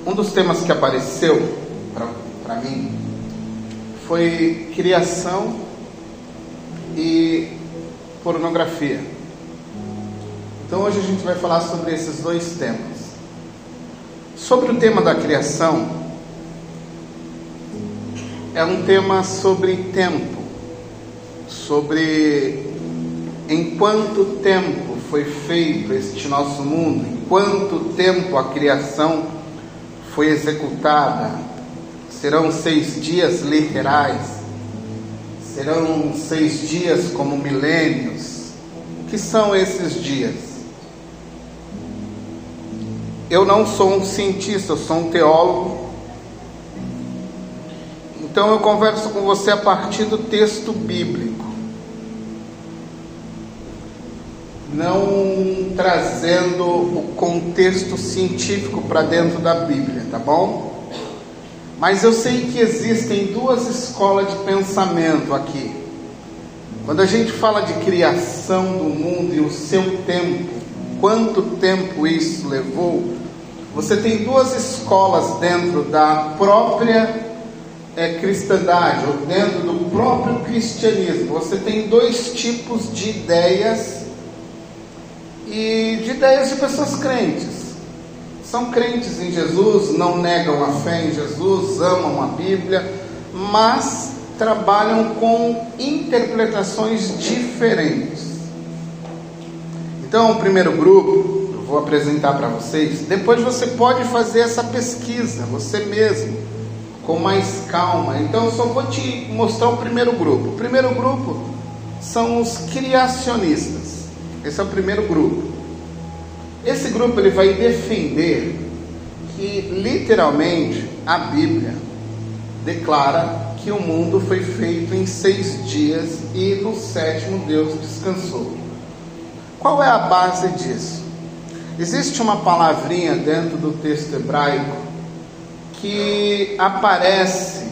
Um dos temas que apareceu para mim foi criação e pornografia. Então hoje a gente vai falar sobre esses dois temas. Sobre o tema da criação, é um tema sobre tempo, sobre em quanto tempo foi feito este nosso mundo, em quanto tempo a criação foi executada. Serão 6 dias literais? Serão 6 dias como milênios? O que são esses dias? Eu não sou um cientista, eu sou um teólogo. Então eu converso com você a partir do texto bíblico, não trazendo o contexto científico para dentro da Bíblia, tá bom? Mas eu sei que existem duas escolas de pensamento aqui. Quando a gente fala de criação do mundo e o seu tempo, quanto tempo isso levou, você tem duas escolas dentro da própria cristandade, ou dentro do próprio cristianismo. Você tem dois tipos de ideias, e de ideias de pessoas crentes. São crentes em Jesus, não negam a fé em Jesus, amam a Bíblia, mas trabalham com interpretações diferentes. Então, o primeiro grupo, eu vou apresentar para vocês. Depois você pode fazer essa pesquisa, você mesmo, com mais calma. Então, eu só vou te mostrar o primeiro grupo. O primeiro grupo são os criacionistas. Esse é o primeiro grupo. Esse grupo ele vai defender que literalmente a Bíblia declara que o mundo foi feito em 6 dias e no 7º Deus descansou. Qual é a base disso? Existe uma palavrinha dentro do texto hebraico que aparece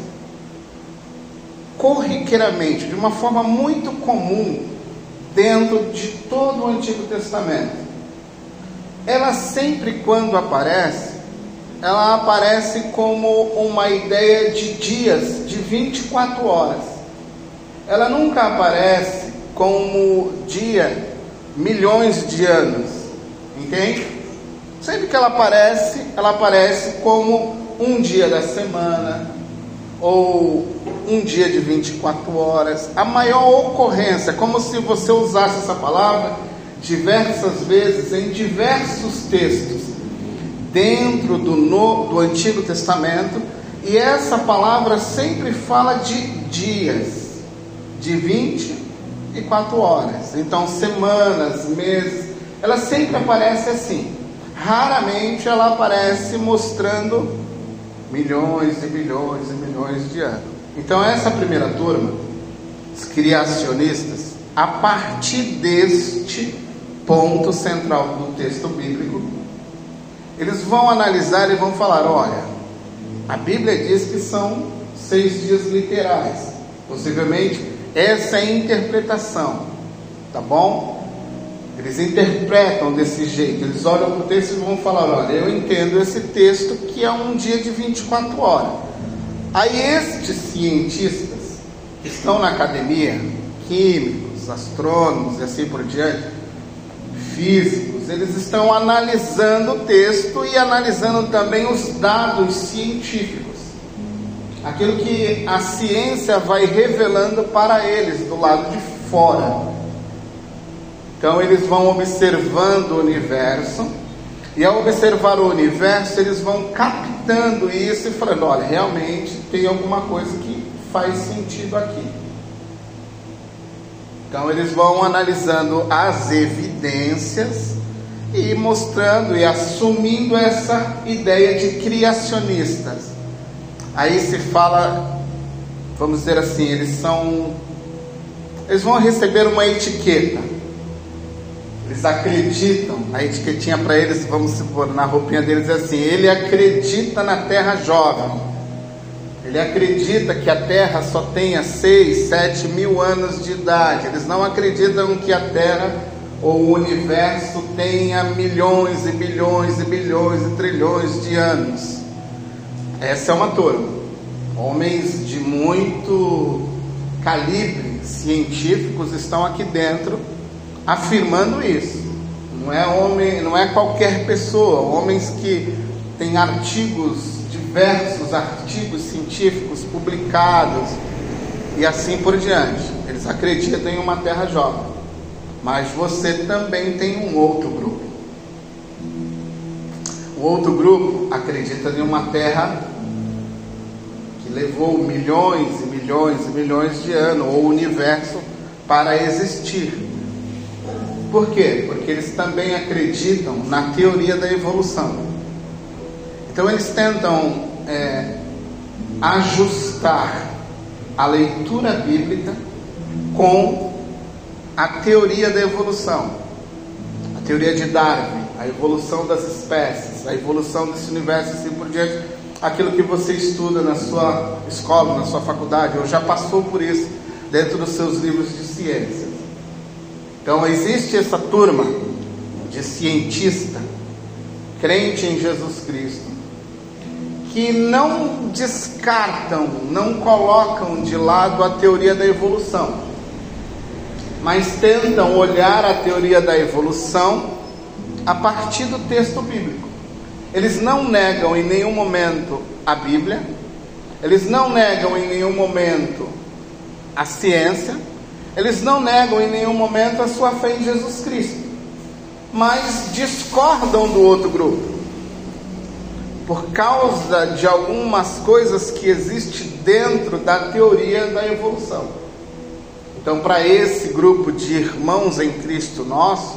corriqueiramente, de uma forma muito comum, dentro de todo o Antigo Testamento. Ela sempre, quando aparece, ela aparece como uma ideia de dias, de 24 horas. Ela nunca aparece como dia, milhões de anos, entende? Sempre que ela aparece como um dia da semana, ou um dia de 24 horas. A maior ocorrência, como se você usasse essa palavra diversas vezes em diversos textos dentro do Antigo Testamento, e essa palavra sempre fala de dias, de 24 horas. Então semanas, meses, ela sempre aparece assim. Raramente ela aparece mostrando milhões e milhões e milhões de anos. Então essa primeira turma, os criacionistas, a partir deste ponto central do texto bíblico, eles vão analisar e vão falar: olha, a Bíblia diz que são 6 dias literais. Possivelmente essa é a interpretação, tá bom? Eles interpretam desse jeito, eles olham para o texto e vão falar: olha, eu entendo esse texto que é um dia de 24 horas. Aí estes cientistas que estão na academia, químicos, astrônomos e assim por diante, físicos, eles estão analisando o texto e analisando também os dados científicos, aquilo que a ciência vai revelando para eles do lado de fora. Então eles vão observando o universo, e ao observar o universo eles vão captando isso e falando: olha, realmente tem alguma coisa que faz sentido aqui. Então eles vão analisando as evidências e mostrando e assumindo essa ideia de criacionistas. Aí se fala, vamos dizer assim, eles vão receber uma etiqueta. Eles acreditam, a etiquetinha para eles, vamos supor, na roupinha deles é assim: ele acredita na Terra jovem. Ele acredita que a Terra só tenha 6, 7 mil anos de idade. Eles não acreditam que a Terra ou o universo tenha milhões e bilhões e bilhões e trilhões de anos. essa é uma turma. Homens de muito calibre científicos estão aqui dentro afirmando isso. Não é qualquer pessoa. Homens que têm diversos artigos científicos publicados e assim por diante. Eles acreditam em uma terra jovem. Mas você também tem um outro grupo. O outro grupo acredita em uma terra que levou milhões e milhões e milhões de anos, ou o universo, para existir. Por quê? Porque eles também acreditam na teoria da evolução. Então eles tentam ajustar a leitura bíblica com a teoria da evolução, a teoria de Darwin, a evolução das espécies, a evolução desse universo, assim por diante, aquilo que você estuda na sua escola, na sua faculdade, ou já passou por isso dentro dos seus livros de ciências. Então existe essa turma de cientista, crente em Jesus Cristo, que não descartam, não colocam de lado a teoria da evolução, mas tentam olhar a teoria da evolução a partir do texto bíblico. Eles não negam em nenhum momento a Bíblia, eles não negam em nenhum momento a ciência, eles não negam em nenhum momento a sua fé em Jesus Cristo, mas discordam do outro grupo, por causa de algumas coisas que existem dentro da teoria da evolução. Então, para esse grupo de irmãos em Cristo nosso,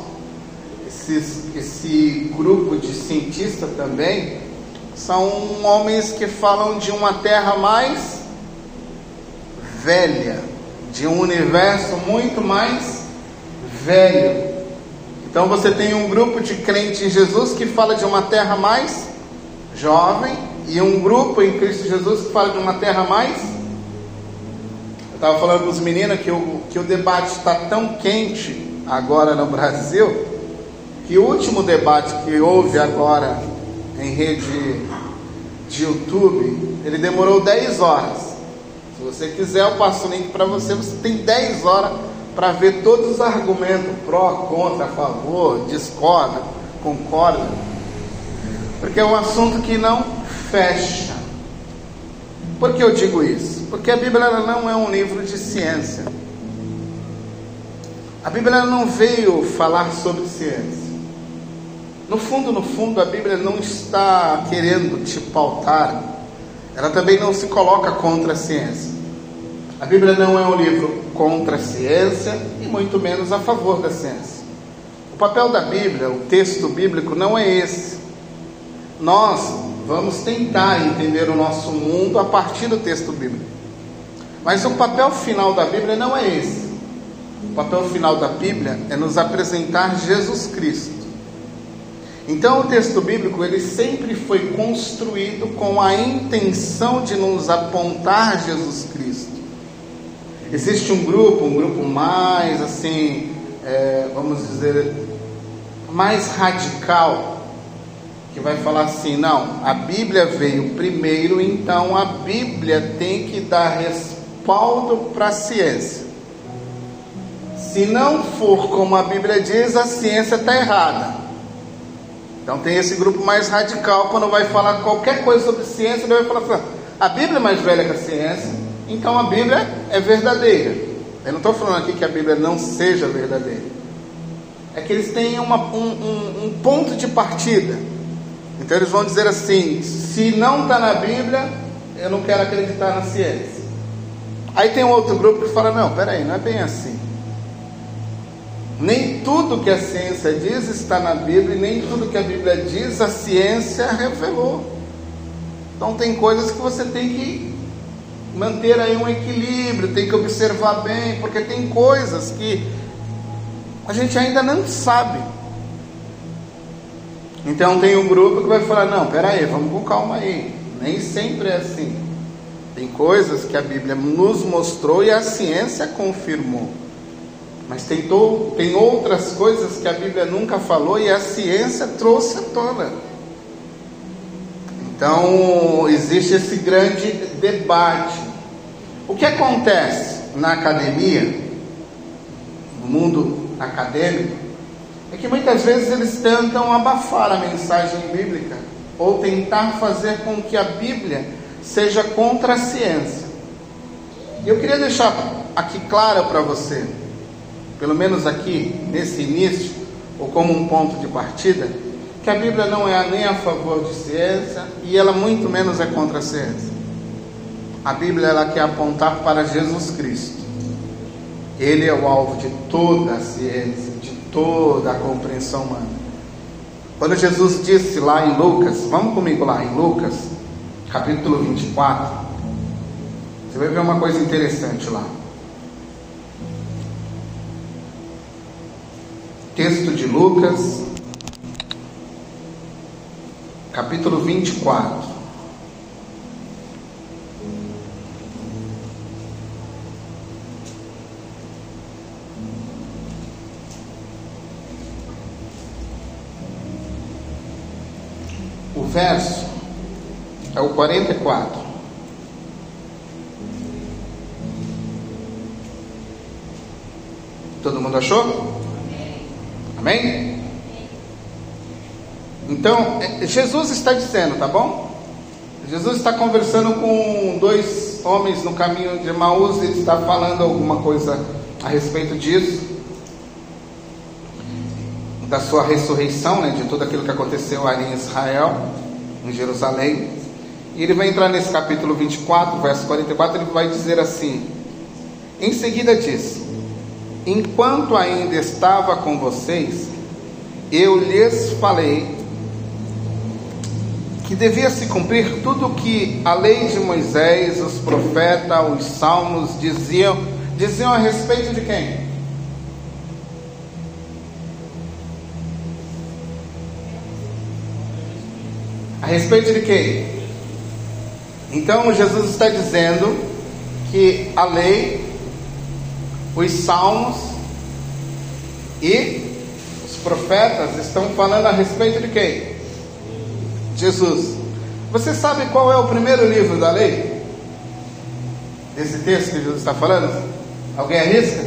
esse grupo de cientistas também, são homens que falam de uma terra mais velha, de um universo muito mais velho. Então você tem um grupo de crentes em Jesus que fala de uma terra mais jovem, e um grupo em Cristo Jesus que fala de uma terra mais... Eu estava falando com os meninos que o debate está tão quente agora no Brasil, que o último debate que houve agora em rede de YouTube, ele demorou 10 horas. Se você quiser, eu passo o link para você. Você tem 10 horas para ver todos os argumentos, pró, contra, a favor, discorda, concorda, porque é um assunto que não fecha. Por que eu digo isso? Porque a Bíblia ela não é um livro de ciência. A Bíblia ela não veio falar sobre ciência. No fundo, a Bíblia não está querendo te pautar. Ela também não se coloca contra a ciência. A Bíblia não é um livro contra a ciência e muito menos a favor da ciência. O papel da Bíblia, o texto bíblico, não é esse. Nós vamos tentar entender o nosso mundo a partir do texto bíblico. Mas o papel final da Bíblia não é esse. O papel final da Bíblia é nos apresentar Jesus Cristo. Então o texto bíblico ele sempre foi construído com a intenção de nos apontar Jesus Cristo. Existe um grupo mais assim, vamos dizer, mais radical, que vai falar assim: não, a Bíblia veio primeiro, então a Bíblia tem que dar respaldo para a ciência. Se não for como a Bíblia diz, a ciência está errada. Então tem esse grupo mais radical, quando vai falar qualquer coisa sobre ciência, ele vai falar assim: a Bíblia é mais velha que a ciência, então a Bíblia é verdadeira. Eu não estou falando aqui que a Bíblia não seja verdadeira, é que eles têm um ponto de partida. Então eles vão dizer assim: se não está na Bíblia, eu não quero acreditar na ciência. Aí tem um outro grupo que fala: não, peraí, não é bem assim. Nem tudo que a ciência diz está na Bíblia, e nem tudo que a Bíblia diz a ciência revelou. Então tem coisas que você tem que manter aí um equilíbrio, tem que observar bem, porque tem coisas que a gente ainda não sabe. Então tem um grupo que vai falar: não, peraí, vamos com calma aí, nem sempre é assim. Tem coisas que a Bíblia nos mostrou e a ciência confirmou, mas tem outras coisas que a Bíblia nunca falou e a ciência trouxe à tona. Então existe esse grande debate. O que acontece na academia, no mundo acadêmico, é que muitas vezes eles tentam abafar a mensagem bíblica, ou tentar fazer com que a Bíblia seja contra a ciência. E eu queria deixar aqui claro para você, pelo menos aqui nesse início, ou como um ponto de partida, que a Bíblia não é nem a favor de ciência, e ela muito menos é contra a ciência. A Bíblia, ela quer apontar para Jesus Cristo. Ele é o alvo de toda a ciência, de toda a compreensão humana. Quando Jesus disse lá em Lucas, vamos comigo lá em Lucas, capítulo 24, você vai ver uma coisa interessante lá. Texto de Lucas, capítulo 24. O verso é o 44. Todo mundo achou? Amém? Então, Jesus está dizendo, tá bom? Jesus está conversando com dois homens no caminho de Emaús, ele está falando alguma coisa a respeito disso, da sua ressurreição, né, de tudo aquilo que aconteceu ali em Israel, em Jerusalém. E ele vai entrar nesse capítulo 24, verso 44, ele vai dizer assim: em seguida disso, enquanto ainda estava com vocês, eu lhes falei que devia se cumprir tudo o que a lei de Moisés, os profetas, os salmos diziam a respeito de quem? A respeito de quem? Então Jesus está dizendo que a lei, os salmos e os profetas estão falando a respeito de quem? Jesus. Você sabe qual é o primeiro livro da lei? Desse texto que Jesus está falando? Alguém arrisca?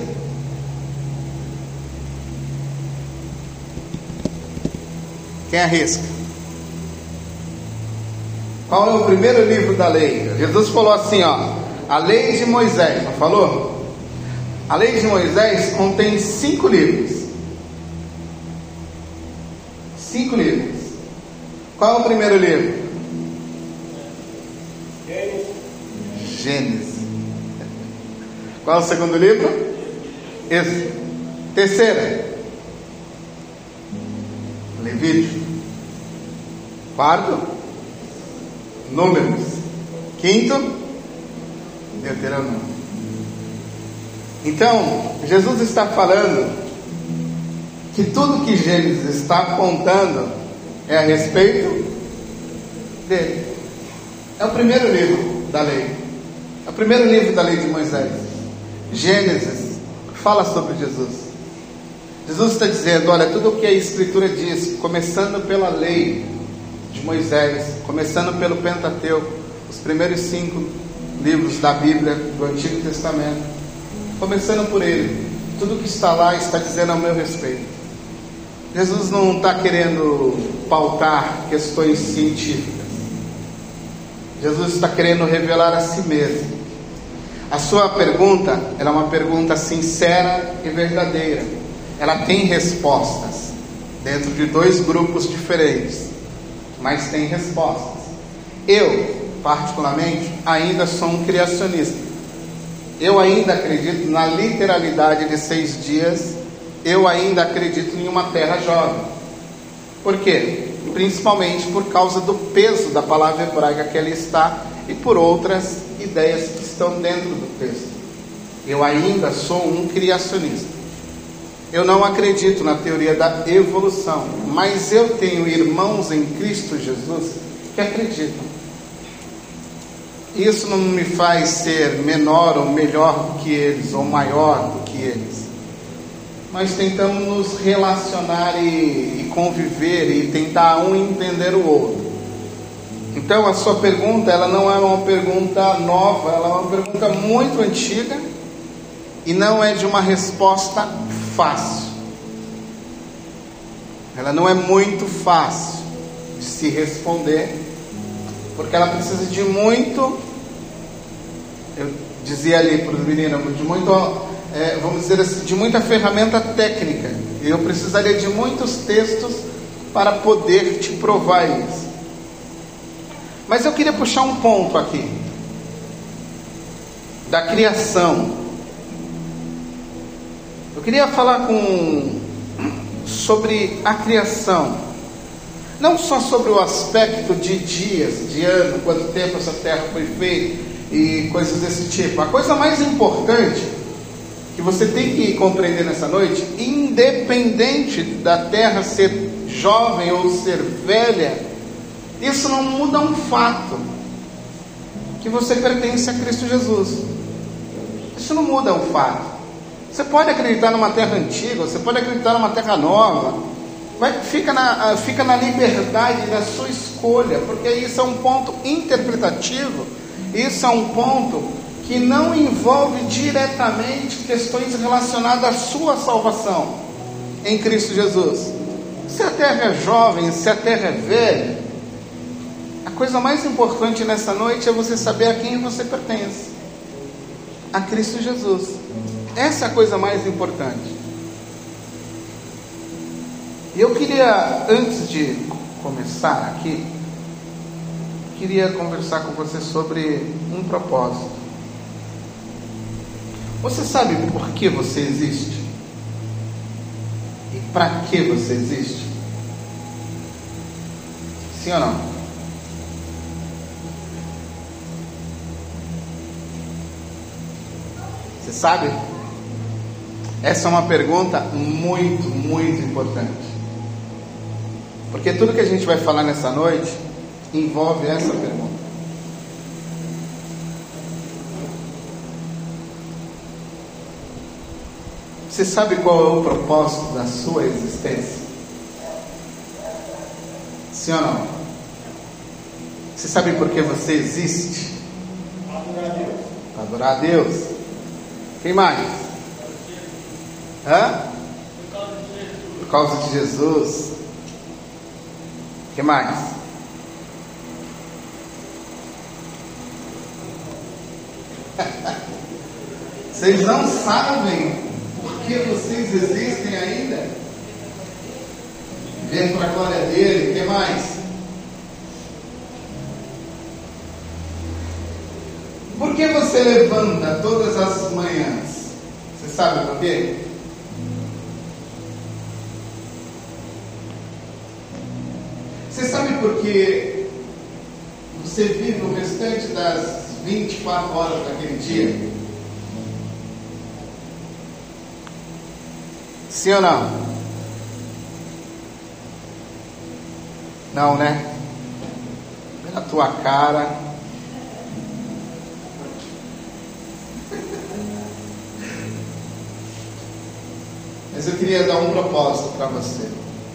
Quem arrisca? Qual é o primeiro livro da lei? Jesus falou assim, ó, a lei de Moisés, não falou? A lei de Moisés contém 5 livros. 5 livros. Qual é o primeiro livro? Gênesis. Qual é o segundo livro? Esse. Terceiro? Levítico. Quarto? Números. Quinto? Deuteronômio. Então, Jesus está falando que tudo que Gênesis está apontando é a respeito dele. É o primeiro livro da lei. É o primeiro livro da lei de Moisés. Gênesis fala sobre Jesus. Jesus está dizendo, olha, tudo o que a Escritura diz, começando pela lei de Moisés, começando pelo Pentateuco, os primeiros 5 livros da Bíblia, do Antigo Testamento, começando por ele, tudo que está lá está dizendo ao meu respeito. Jesus não está querendo pautar questões científicas. Jesus está querendo revelar a si mesmo. A sua pergunta, ela é uma pergunta sincera e verdadeira. Ela tem respostas dentro de 2 grupos diferentes, mas tem respostas. Eu, particularmente, ainda sou um criacionista. Eu ainda acredito na literalidade de 6 dias. Eu ainda acredito em uma terra jovem. Por quê? Principalmente por causa do peso da palavra hebraica que ali está e por outras ideias que estão dentro do texto. Eu ainda sou um criacionista. Eu não acredito na teoria da evolução, mas eu tenho irmãos em Cristo Jesus que acreditam. Isso não me faz ser menor ou melhor do que eles, ou maior do que eles. Nós tentamos nos relacionar e conviver e tentar um entender o outro. Então a sua pergunta, ela não é uma pergunta nova, ela é uma pergunta muito antiga e não é de uma resposta fácil. Ela não é muito fácil de se responder, porque ela precisa de muito, eu dizia ali para os meninos, de muito, vamos dizer assim, de muita ferramenta técnica. Eu precisaria de muitos textos para poder te provar isso. Mas eu queria puxar um ponto aqui da criação. Eu queria falar sobre a criação, não só sobre o aspecto de dias, de ano, quanto tempo essa terra foi feita e coisas desse tipo. A coisa mais importante que você tem que compreender nessa noite, independente da terra ser jovem ou ser velha, isso não muda um fato, que você pertence a Cristo Jesus. Isso não muda um fato. Você pode acreditar numa terra antiga, você pode acreditar numa terra nova, fica na liberdade da sua escolha, porque isso é um ponto interpretativo, isso é um ponto que não envolve diretamente questões relacionadas à sua salvação em Cristo Jesus. Se a terra é jovem, se a terra é velha, a coisa mais importante nessa noite é você saber a quem você pertence: a Cristo Jesus. Essa é a coisa mais importante. E eu queria, antes de começar aqui, queria conversar com você sobre um propósito. Você sabe por que você existe? E para que você existe? Sim ou não? Você sabe? Essa é uma pergunta muito, muito importante. Porque tudo que a gente vai falar nessa noite envolve essa pergunta. Você sabe qual é o propósito da sua existência? Sim ou não? Você sabe por que você existe? Adorar a Deus. Adorar a Deus. Quem mais? Hã? Por causa de Jesus. Que mais? Vocês não sabem por que vocês existem ainda? Vivendo para a glória dele. Que mais? Por que você levanta todas as manhãs? Você sabe por quê? Você sabe por que você vive o restante das 24 horas daquele dia? Sim ou não? Não, né? Pela tua cara. Mas eu queria dar um propósito para você.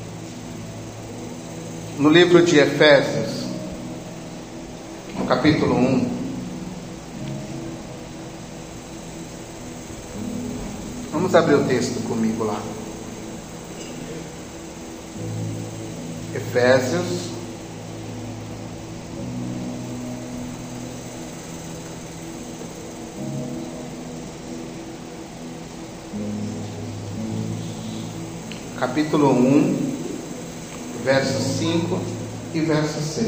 No livro de Efésios, no capítulo 1, vamos abrir o texto comigo lá. Efésios, capítulo 1, verso 5 e verso 6.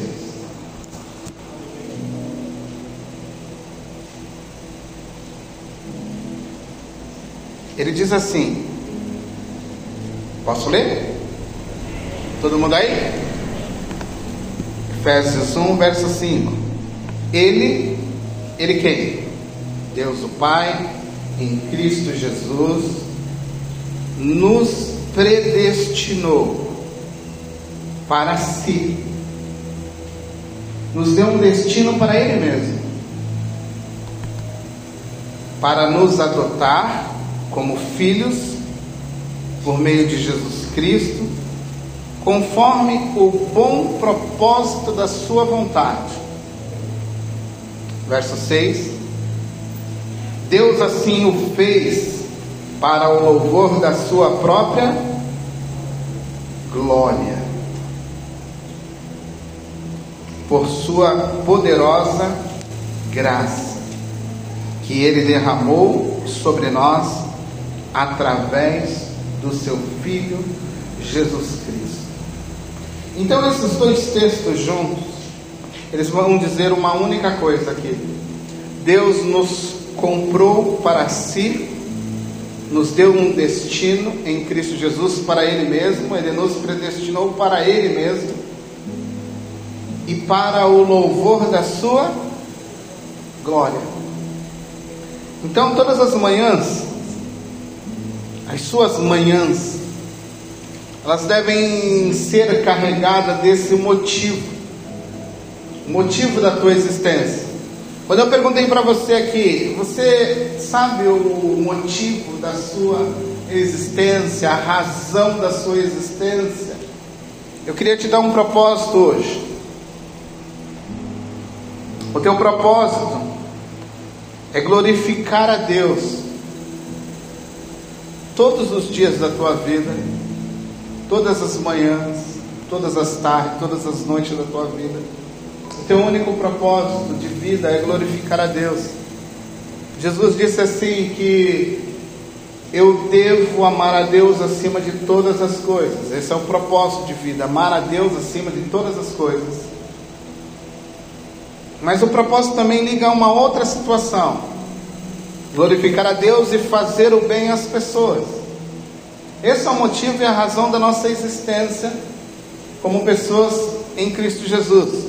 Ele diz assim, posso ler? Todo mundo aí? Efésios 1, verso 5. Ele quem? Deus o Pai, em Cristo Jesus, nos predestinou para si, nos deu um destino para Ele mesmo, para nos adotar como filhos por meio de Jesus Cristo, conforme o bom propósito da sua vontade. Verso 6: Deus assim o fez para o louvor da sua própria glória, por sua poderosa graça, que Ele derramou sobre nós através do seu Filho Jesus Cristo. Então esses dois textos juntos, eles vão dizer uma única coisa aqui: Deus nos comprou para si, nos deu um destino em Cristo Jesus para Ele mesmo. Ele nos predestinou para Ele mesmo e para o louvor da sua glória. Então todas as manhãs, as suas manhãs, elas devem ser carregadas desse motivo, o motivo da tua existência. Quando eu perguntei para você aqui, você sabe o motivo da sua existência, a razão da sua existência? Eu queria te dar um propósito hoje. O teu propósito é glorificar a Deus todos os dias da tua vida, todas as manhãs, todas as tardes, todas as noites da tua vida. O teu único propósito de vida é glorificar a Deus. Jesus disse assim que eu devo amar a Deus acima de todas as coisas. Esse é o propósito de vida, amar a Deus acima de todas as coisas. Mas o propósito também liga a uma outra situação: glorificar a Deus e fazer o bem às pessoas. Esse é o motivo e a razão da nossa existência como pessoas em Cristo Jesus.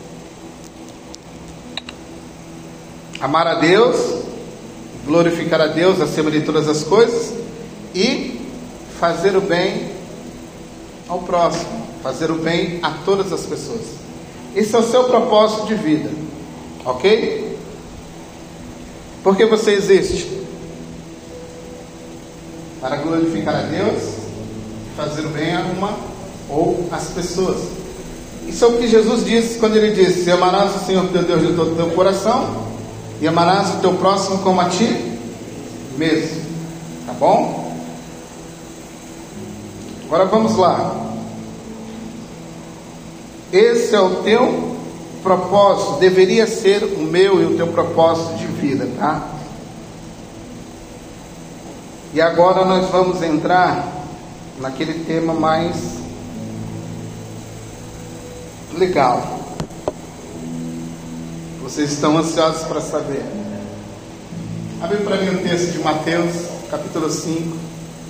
Amar a Deus, glorificar a Deus acima de todas as coisas e fazer o bem ao próximo, fazer o bem a todas as pessoas. Esse é o seu propósito de vida, ok? Por que você existe? Para glorificar a Deus e fazer o bem a uma ou às pessoas. Isso é o que Jesus disse quando Ele disse: amarás o Senhor teu Deus de todo o teu coração e amarás o teu próximo como a ti mesmo. Tá bom? Agora vamos lá. Esse é o teu propósito, deveria ser o meu e o teu propósito de vida, tá? E agora nós vamos entrar naquele tema mais legal. Vocês estão ansiosos para saber? Abre para mim o texto de Mateus, capítulo 5.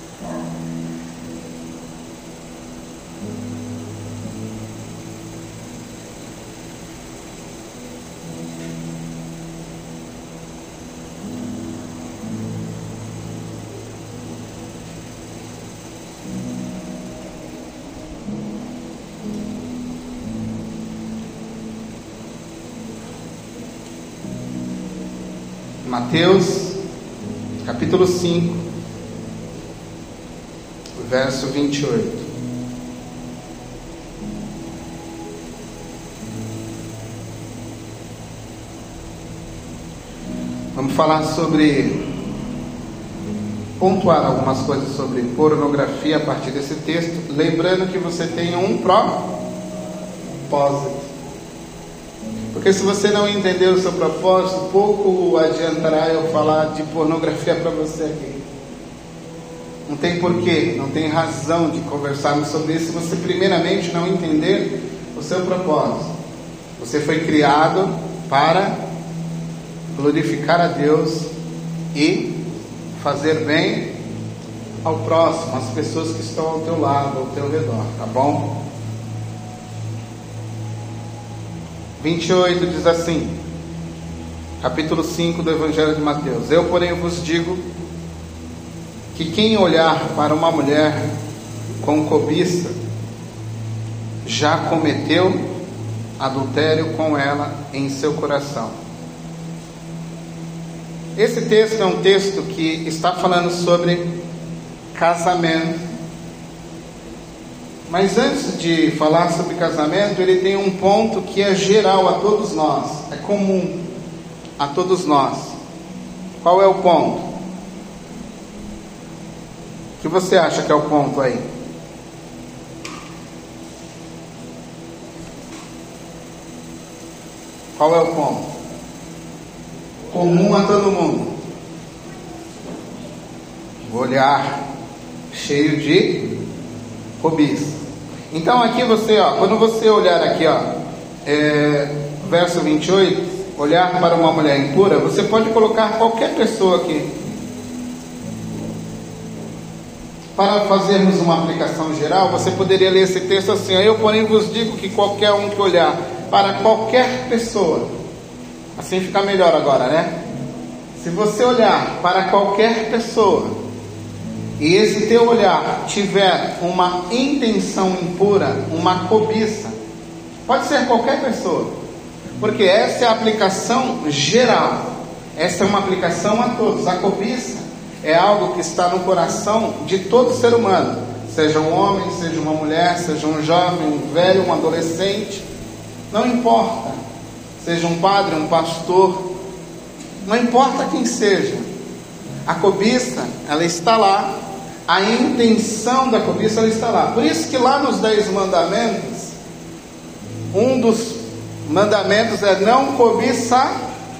Mateus, capítulo 5, verso 28. Vamos falar sobre, pontuar algumas coisas sobre pornografia a partir desse texto, lembrando que você tem um propósito. Porque se você não entender o seu propósito, pouco adiantará eu falar de pornografia para você aqui. Não tem porquê, não tem razão de conversarmos sobre isso se você primeiramente não entender o seu propósito. Você foi criado para glorificar a Deus e fazer bem ao próximo, às pessoas que estão ao teu lado, ao teu redor, tá bom? 28 diz assim, capítulo 5 do Evangelho de Mateus: eu, porém, vos digo que quem olhar para uma mulher com cobiça já cometeu adultério com ela em seu coração. Esse texto é um texto que está falando sobre casamento. Mas antes de falar sobre casamento, ele tem um ponto que é geral a todos nós, é comum a todos nós. Qual é o ponto? O que você acha que é o ponto aí? Qual é o ponto? Comum a todo mundo. O olhar cheio de cobiça. Então aqui você, quando você olhar aqui, verso 28, olhar para uma mulher impura, você pode colocar qualquer pessoa aqui. Para fazermos uma aplicação geral, você poderia ler esse texto assim: eu, porém, vos digo que qualquer um que olhar para qualquer pessoa, assim fica melhor agora, né? Se você olhar para qualquer pessoa, e esse teu olhar tiver uma intenção impura, uma cobiça, pode ser qualquer pessoa, porque essa é a aplicação geral, essa é uma aplicação a todos. A cobiça é algo que está no coração de todo ser humano, seja um homem, seja uma mulher, seja um jovem, um velho, um adolescente, não importa, seja um padre, um pastor, não importa quem seja, a cobiça, ela está lá, a intenção da cobiça, ela está lá. Por isso que lá nos 10 mandamentos, um dos mandamentos é: não cobiça,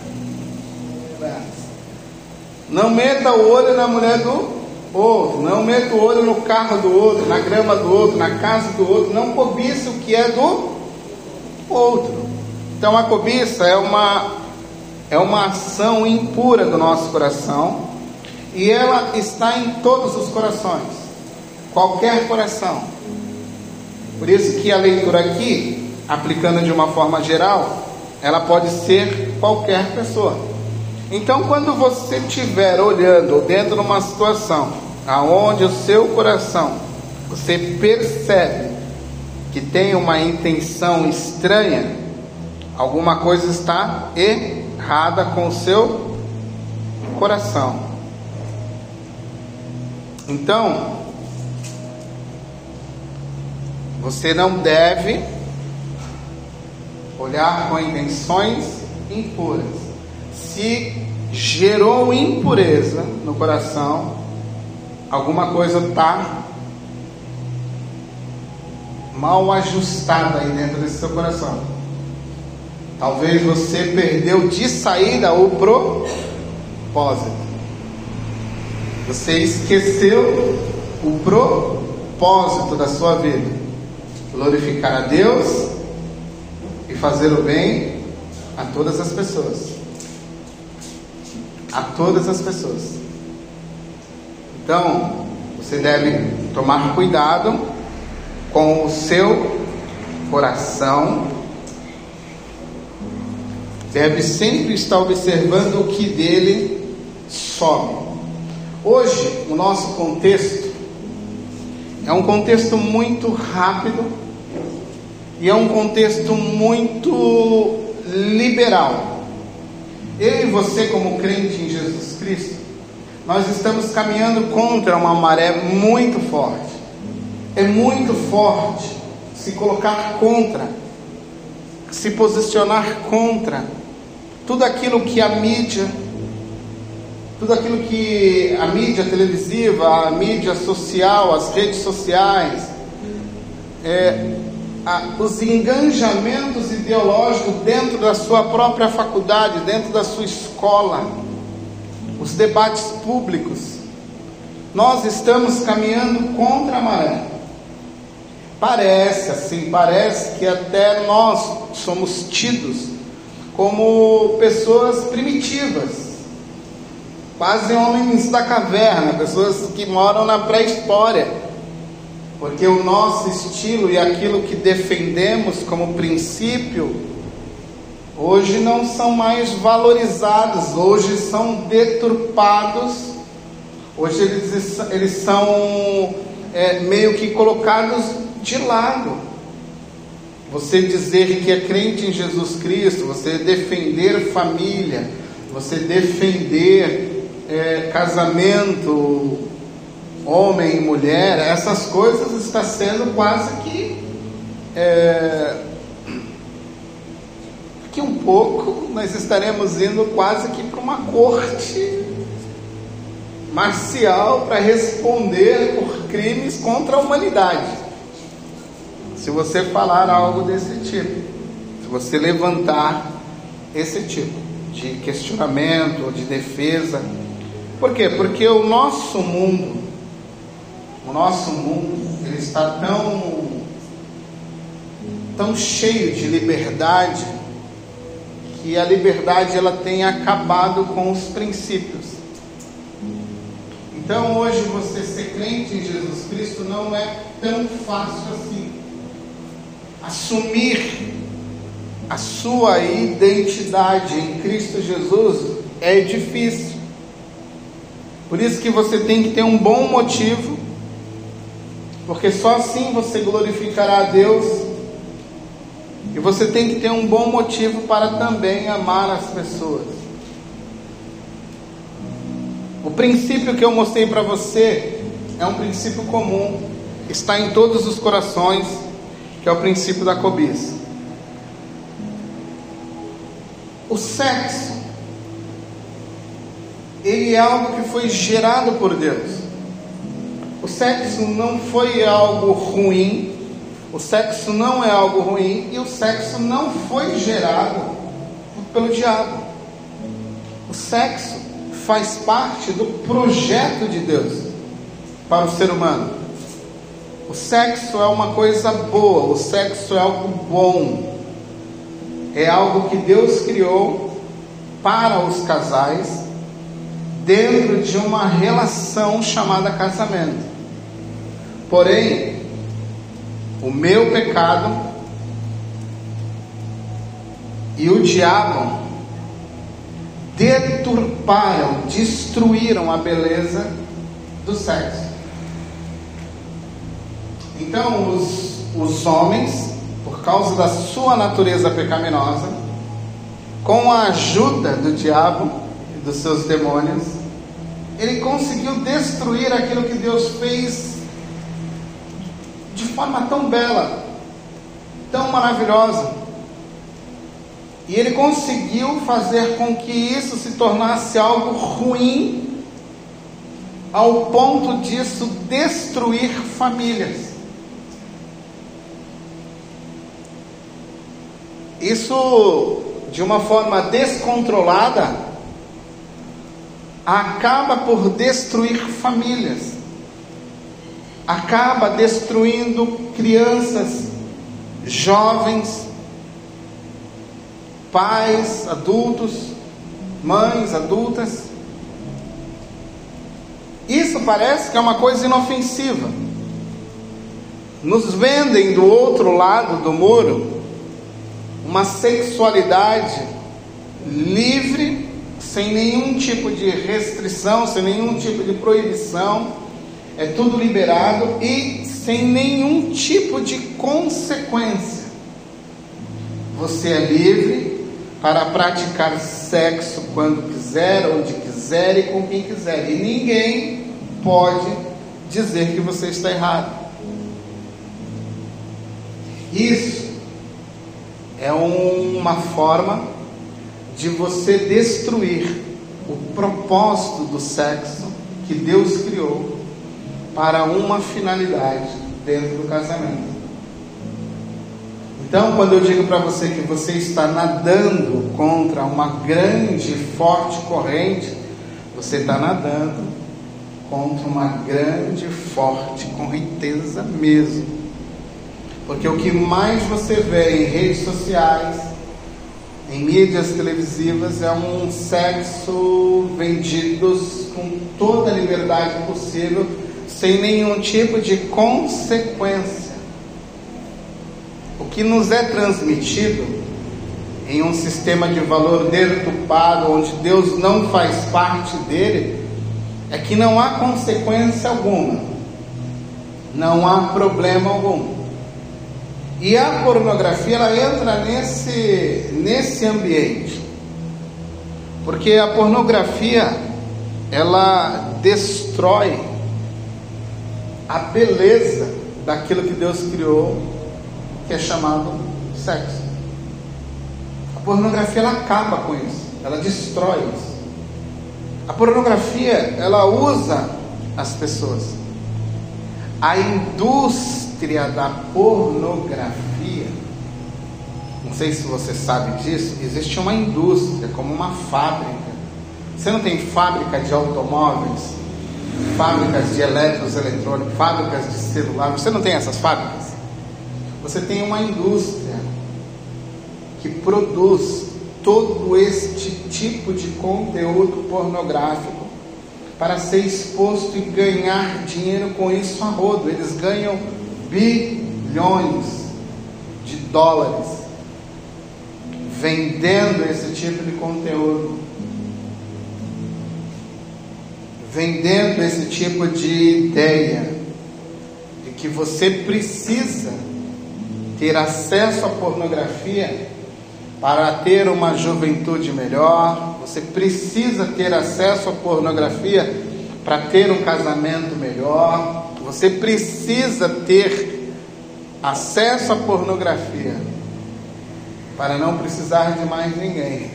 não meta o olho na mulher do outro, não meta o olho no carro do outro, na grama do outro, na casa do outro, não cobice o que é do outro. Então a cobiça é uma ação impura do nosso coração, e ela está em todos os corações, qualquer coração. Por isso que a leitura aqui, aplicando de uma forma geral, ela pode ser qualquer pessoa. Então quando você estiver olhando dentro de uma situação aonde o seu coração, você percebe que tem uma intenção estranha, alguma coisa está errada com o seu coração. Então, você não deve olhar com intenções impuras. Se gerou impureza no coração, alguma coisa está mal ajustada aí dentro desse seu coração. Talvez você perdeu de saída o propósito. Você esqueceu o propósito da sua vida: glorificar a Deus e fazer o bem a todas as pessoas. A todas as pessoas. Então, você deve tomar cuidado com o seu coração. Deve sempre estar observando o que dele sobe. Hoje, o nosso contexto é um contexto muito rápido e é um contexto muito liberal. Eu e você, como crente em Jesus Cristo, nós estamos caminhando contra uma maré muito forte. É muito forte se colocar contra, se posicionar contra tudo aquilo que a mídia televisiva, a mídia social, as redes sociais, os engajamentos ideológicos dentro da sua própria faculdade, dentro da sua escola, os debates públicos. Nós estamos caminhando contra a maré. Parece que até nós somos tidos como pessoas primitivas, quase homens da caverna, pessoas que moram na pré-história, porque o nosso estilo e aquilo que defendemos como princípio hoje não são mais valorizados, hoje são deturpados, hoje eles são meio que colocados de lado. Você dizer que é crente em Jesus Cristo, você defender família, você defender casamento homem e mulher, essas coisas está sendo quase que um pouco nós estaremos indo quase que para uma corte marcial para responder por crimes contra a humanidade. Se você falar algo desse tipo, se você levantar esse tipo de questionamento ou de defesa. Por quê? Porque o nosso mundo ele está tão cheio de liberdade, que a liberdade ela tem acabado com os princípios. Então hoje você ser crente em Jesus Cristo não é tão fácil assim. Assumir a sua identidade em Cristo Jesus é difícil. Por isso que você tem que ter um bom motivo, porque só assim você glorificará a Deus. E você tem que ter um bom motivo para também amar as pessoas. O princípio que eu mostrei para você é um princípio comum, está em todos os corações, que é o princípio da cobiça. O sexo, ele é algo que foi gerado por Deus. O sexo não foi algo ruim. O sexo não é algo ruim. E o sexo não foi gerado pelo diabo. O sexo faz parte do projeto de Deus para o ser humano. O sexo é uma coisa boa. O sexo é algo bom. É algo que Deus criou para os casais, dentro de uma relação chamada casamento. Porém, o meu pecado e o diabo deturparam, destruíram a beleza do sexo. Então os homens, por causa da sua natureza pecaminosa, com a ajuda do diabo e dos seus demônios, ele conseguiu destruir aquilo que Deus fez de forma tão bela, tão maravilhosa. E ele conseguiu fazer com que isso se tornasse algo ruim, ao ponto disso destruir famílias. Isso, de uma forma descontrolada, acaba por destruir famílias, acaba destruindo crianças, jovens, pais, adultos, mães adultas. Isso parece que é uma coisa inofensiva. Nos vendem do outro lado do muro uma sexualidade livre, sem nenhum tipo de restrição, sem nenhum tipo de proibição, é tudo liberado e sem nenhum tipo de consequência. Você é livre para praticar sexo quando quiser, onde quiser e com quem quiser, e ninguém pode dizer que você está errado. Isso é uma forma de você destruir o propósito do sexo que Deus criou para uma finalidade dentro do casamento. Então, quando eu digo para você que você está nadando contra uma grande e forte corrente, você está nadando contra uma grande e forte correnteza mesmo. Porque o que mais você vê em redes sociais, em mídias televisivas, é um sexo vendidos com toda a liberdade possível, sem nenhum tipo de consequência. O que nos é transmitido em um sistema de valor deturpado, onde Deus não faz parte dele, é que não há consequência alguma, não há problema algum. E a pornografia, ela entra nesse ambiente, porque a pornografia, ela destrói a beleza daquilo que Deus criou, que é chamado sexo. A pornografia, ela acaba com isso, ela destrói isso. A pornografia, ela usa as pessoas. A indústria da pornografia, não sei se você sabe disso, existe uma indústria, como uma fábrica. Você não tem fábrica de automóveis, fábricas de eletrônicos, fábricas de celular, você não tem essas fábricas? Você tem uma indústria que produz todo este tipo de conteúdo pornográfico para ser exposto e ganhar dinheiro com isso a rodo. Eles ganham bilhões de dólares vendendo esse tipo de conteúdo, vendendo esse tipo de ideia de que você precisa ter acesso à pornografia para ter uma juventude melhor. Você precisa ter acesso à pornografia para ter um casamento melhor. Você precisa ter acesso à pornografia para não precisar de mais ninguém.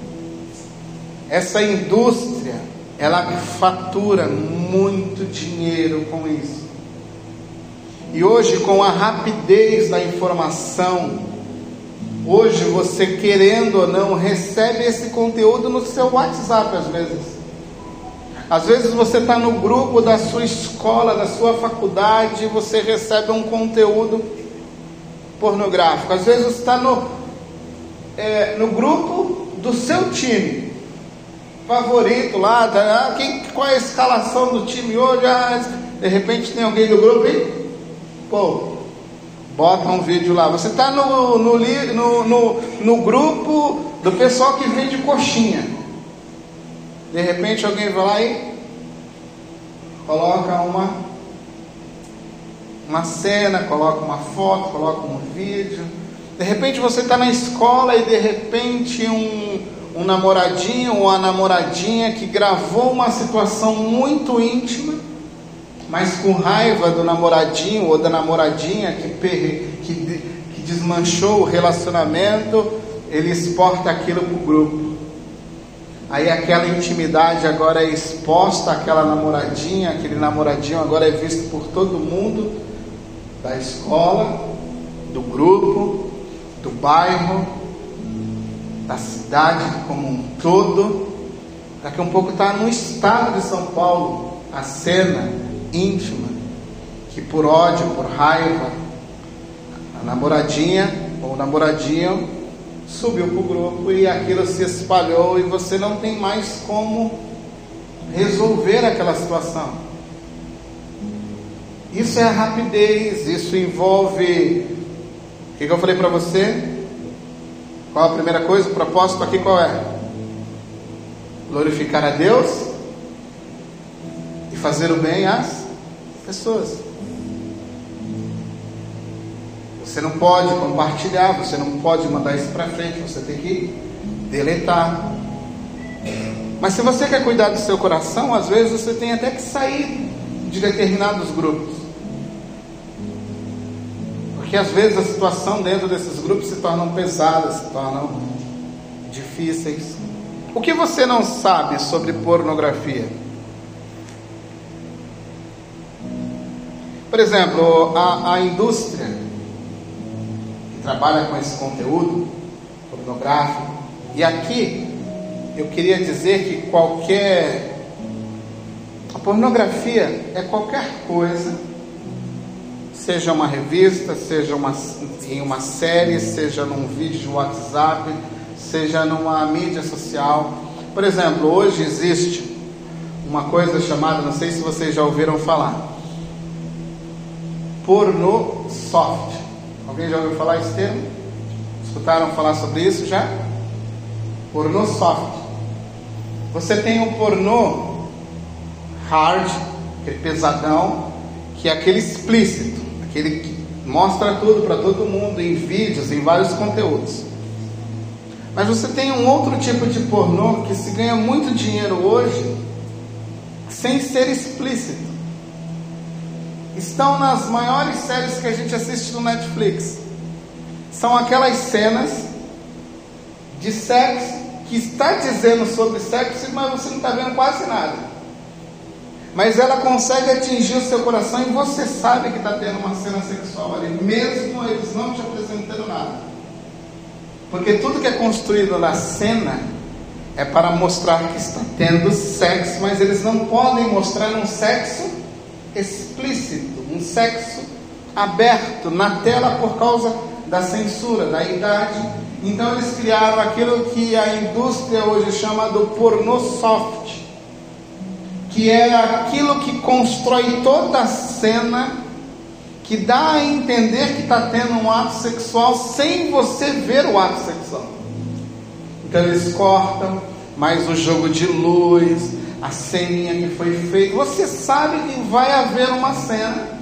Essa indústria, ela fatura muito dinheiro com isso. E hoje, com a rapidez da informação, hoje você, querendo ou não, recebe esse conteúdo no seu WhatsApp às vezes. Às vezes você está no grupo da sua escola, da sua faculdade, e você recebe um conteúdo pornográfico. Às vezes você está no grupo do seu time favorito lá, qual é a escalação do time hoje? De repente tem alguém do grupo e bota um vídeo lá. Você está no grupo do pessoal que vende coxinha. De repente alguém vai lá e coloca uma cena, coloca uma foto, coloca um vídeo. De repente você está na escola e de repente um namoradinho ou a namoradinha que gravou uma situação muito íntima, mas com raiva do namoradinho ou da namoradinha que desmanchou o relacionamento, ele exporta aquilo para o grupo. Aí aquela intimidade agora é exposta àquela namoradinha, aquele namoradinho agora é visto por todo mundo, da escola, do grupo, do bairro, da cidade como um todo. Daqui a um pouco está no estado de São Paulo a cena íntima, que por ódio, por raiva, a namoradinha ou o namoradinho subiu para o grupo e aquilo se espalhou e você não tem mais como resolver aquela situação. Isso é a rapidez, isso envolve... O que eu falei para você? Qual a primeira coisa? O propósito aqui qual é? Glorificar a Deus e fazer o bem às pessoas. Você não pode compartilhar, você não pode mandar isso para frente, você tem que deletar. Mas se você quer cuidar do seu coração, às vezes você tem até que sair de determinados grupos, porque às vezes a situação dentro desses grupos se tornam pesadas, se tornam difíceis. O que você não sabe sobre pornografia? Por exemplo, a indústria que trabalha com esse conteúdo pornográfico, e aqui eu queria dizer que a pornografia é qualquer coisa, seja uma revista, seja em uma série, seja num vídeo de WhatsApp, seja numa mídia social. Por exemplo, hoje existe uma coisa chamada, não sei se vocês já ouviram falar, pornô soft. Alguém já ouviu falar esse termo? Escutaram falar sobre isso já? Pornô soft. Você tem o pornô hard, aquele pesadão, que é aquele explícito, aquele que mostra tudo para todo mundo, em vídeos, em vários conteúdos. Mas você tem um outro tipo de pornô que se ganha muito dinheiro hoje sem ser explícito. estão nas maiores séries que a gente assiste no Netflix. São aquelas cenas de sexo que está dizendo sobre sexo, mas você não está vendo quase nada. Mas ela consegue atingir o seu coração e você sabe que está tendo uma cena sexual ali, mesmo eles não te apresentando nada. Porque tudo que é construído na cena é para mostrar que está tendo sexo, mas eles não podem mostrar um sexo explícito, um sexo aberto na tela por causa da censura, da idade. Então eles criaram aquilo que a indústria hoje chama do pornô soft, que é aquilo que constrói toda a cena, que dá a entender que está tendo um ato sexual sem você ver o ato sexual. Então eles cortam, mas o jogo de luz, a ceninha que foi feita, você sabe que vai haver uma cena,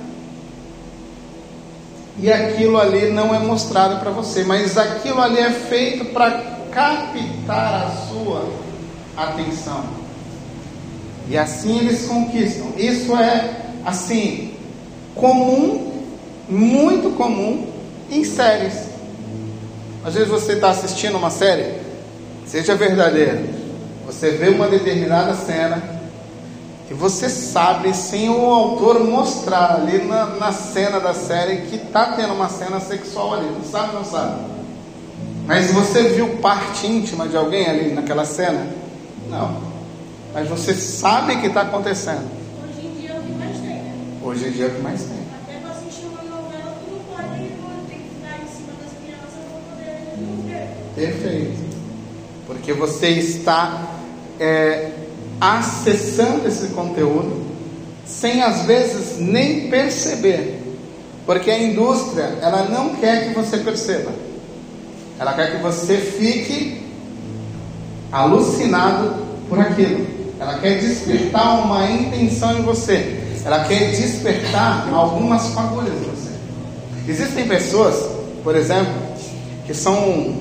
e aquilo ali não é mostrado para você, mas aquilo ali é feito para captar a sua atenção, e assim eles conquistam. Isso é assim, comum, muito comum em séries. Às vezes você está assistindo uma série, seja verdadeiro, você vê uma determinada cena e você sabe, sem o autor mostrar ali na cena da série, que está tendo uma cena sexual ali. Não sabe, não sabe. Mas você viu parte íntima de alguém ali naquela cena? Não. Mas você sabe que está acontecendo. Hoje em dia é o que mais tem, né? Hoje em dia é o que mais tem. Até para assistir uma novela, tu não pode, não tem que ficar em cima das crianças para poder não ver. Perfeito. Porque você está acessando esse conteúdo sem às vezes nem perceber, porque a indústria, ela não quer que você perceba, ela quer que você fique alucinado por aquilo, ela quer despertar uma intenção em você, ela quer despertar algumas fagulhas em você. Existem pessoas, por exemplo, que são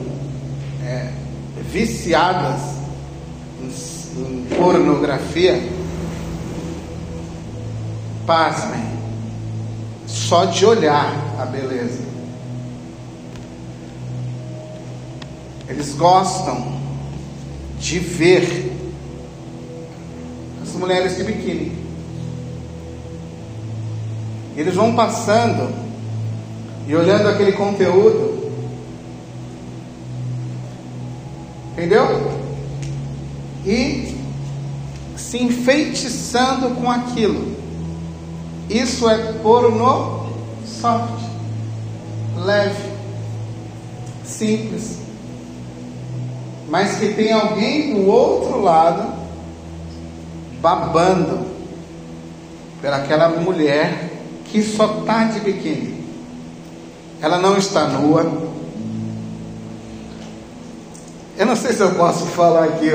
viciadas em pornografia, pasmem, só de olhar a beleza. Eles gostam de ver as mulheres de biquíni. Eles vão passando e olhando aquele conteúdo, entendeu? E se enfeitiçando com aquilo. Isso é pornô soft, leve, simples, mas que tem alguém do outro lado babando pelaquela mulher que só está de biquíni. Ela não está nua. Eu não sei se eu posso falar aqui,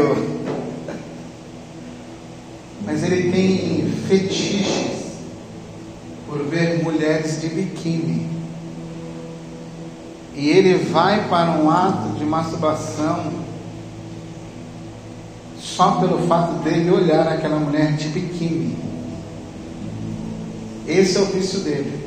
mas ele tem fetiches por ver mulheres de biquíni, e ele vai para um ato de masturbação só pelo fato dele olhar aquela mulher de biquíni. Esse é o vício dele.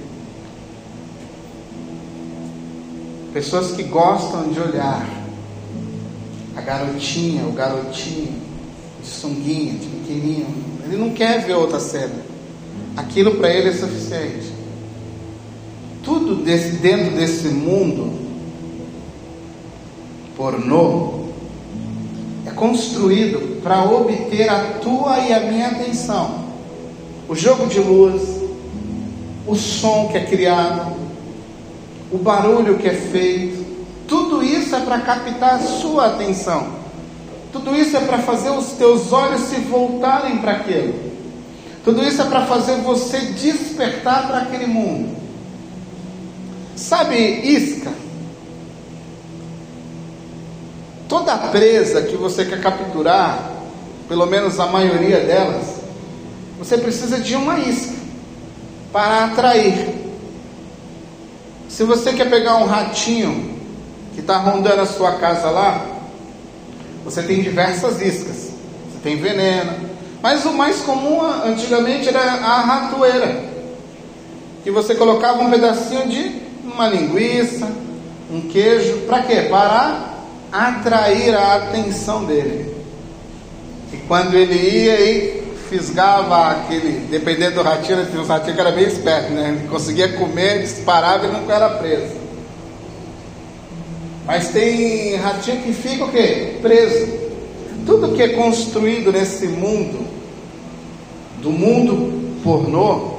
Pessoas que gostam de olhar a garotinha, o garotinho de sunguinha, de biquininho, ele não quer ver outra cena. Aquilo para ele é suficiente. Tudo dentro desse mundo pornô é construído para obter a tua e a minha atenção. O jogo de luz, o som que é criado, o barulho que é feito, tudo isso é para captar a sua atenção. Tudo isso é para fazer os teus olhos se voltarem para aquilo. Tudo isso é para fazer você despertar para aquele mundo. Sabe, isca? Toda presa que você quer capturar, pelo menos a maioria delas, você precisa de uma isca para atrair. Se você quer pegar um ratinho que está rondando a sua casa lá, você tem diversas iscas. Você tem veneno, mas o mais comum antigamente era a ratoeira. que você colocava um pedacinho de uma linguiça, um queijo, para quê? Para atrair a atenção dele. E quando ele ia e fisgava aquele, dependendo do ratinho, tinha uns ratinhos que era bem esperto, né? Ele conseguia comer, disparava e nunca era preso. Mas tem ratinho que fica o quê? Preso. Tudo que é construído nesse mundo, do mundo pornô,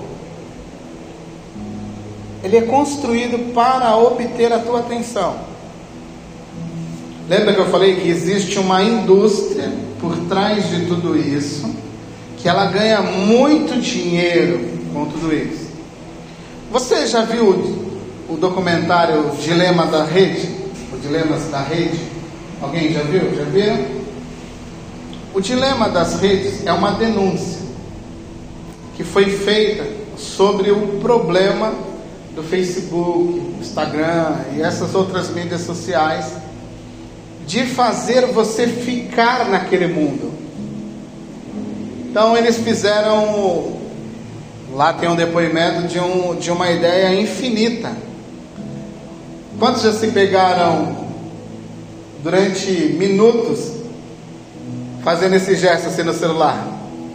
ele é construído para obter a tua atenção. Lembra que eu falei que existe uma indústria por trás de tudo isso, que ela ganha muito dinheiro com tudo isso. Você já viu o documentário Dilema da Rede? O Dilemas da Rede? Alguém já viu? Já viram? O Dilema das Redes é uma denúncia que foi feita sobre o problema do Facebook, Instagram e essas outras mídias sociais, de fazer você ficar naquele mundo. Então eles fizeram, lá tem um depoimento de uma ideia infinita. Quantos já se pegaram durante minutos fazendo esse gesto assim no celular?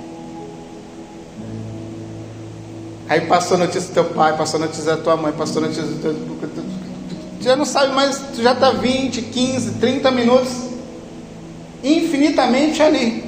Aí passou a notícia do teu pai, passou a notícia da tua mãe, passou a notícia do teu... Tu já não sabe mais, tu já está 20, 15, 30 minutos infinitamente ali.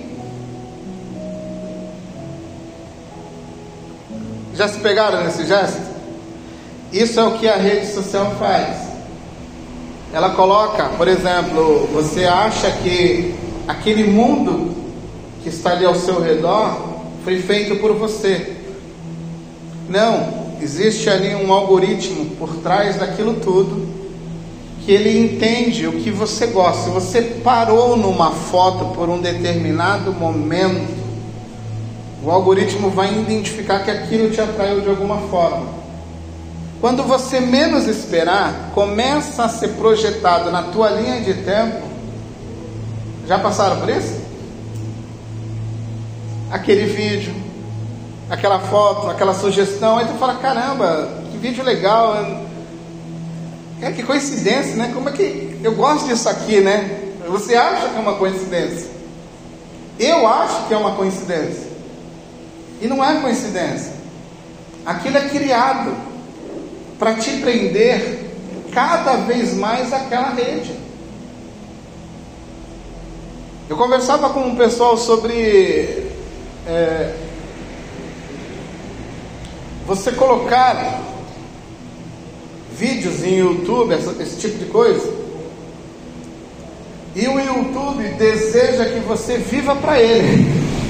Já se pegaram nesse gesto? Isso é o que a rede social faz. Ela coloca, por exemplo, você acha que aquele mundo que está ali ao seu redor foi feito por você. Não, existe ali um algoritmo por trás daquilo tudo, que ele entende o que você gosta. Se você parou numa foto por um determinado momento, o algoritmo vai identificar que aquilo te atraiu de alguma forma. Quando você menos esperar, começa a ser projetado na tua linha de tempo. Já passaram por isso? Aquele vídeo, aquela foto, aquela sugestão, aí tu fala, caramba, que vídeo legal, que coincidência, né? Como é que eu gosto disso aqui, né? Você acha que é uma coincidência? Eu acho que é uma coincidência, e não é coincidência. Aquilo é criado para te prender cada vez mais àquela rede. Eu conversava com um pessoal sobre você colocar vídeos em YouTube, esse tipo de coisa, e o YouTube deseja que você viva para ele.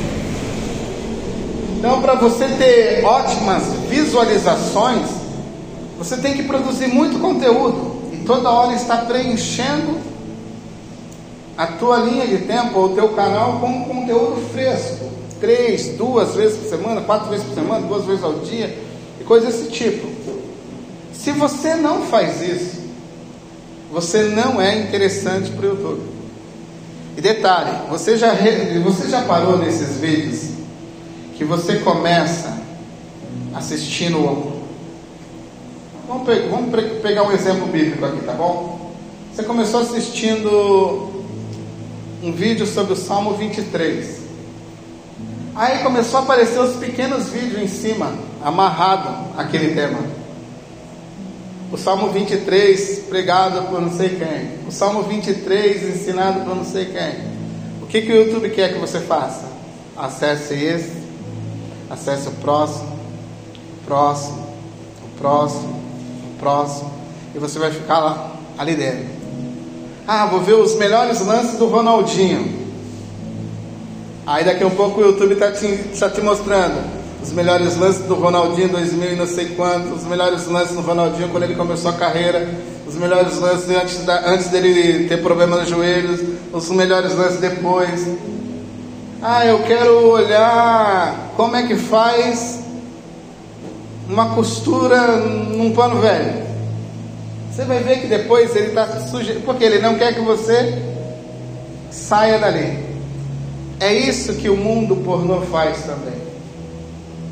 Então, para você ter ótimas visualizações, você tem que produzir muito conteúdo e toda hora estar preenchendo a tua linha de tempo ou o teu canal com conteúdo fresco, 3, 2 vezes por semana, 4 vezes por semana, 2 vezes ao dia e coisas desse tipo. Se você não faz isso, você não é interessante para o YouTube. E detalhe, você já parou nesses vídeos que você começa assistindo? Vamos pegar um exemplo bíblico aqui, tá bom? Você começou assistindo um vídeo sobre o Salmo 23. Aí começou a aparecer os pequenos vídeos em cima, amarrado àquele tema. O Salmo 23 pregado por não sei quem. O Salmo 23 ensinado por não sei quem. O que o YouTube quer que você faça? Acesse esse, acesse o próximo, o próximo, o próximo, o próximo, e você vai ficar lá, ali dentro. Ah, vou ver os melhores lances do Ronaldinho. Aí daqui a um pouco o YouTube está te mostrando os melhores lances do Ronaldinho 2000 e não sei quanto, os melhores lances do Ronaldinho quando ele começou a carreira, os melhores lances antes dele ter problema nos joelhos, os melhores lances depois. Ah, eu quero olhar como é que faz uma costura num pano velho. Você vai ver que depois ele está sujeito, porque ele não quer que você saia dali. É isso que o mundo pornô faz também.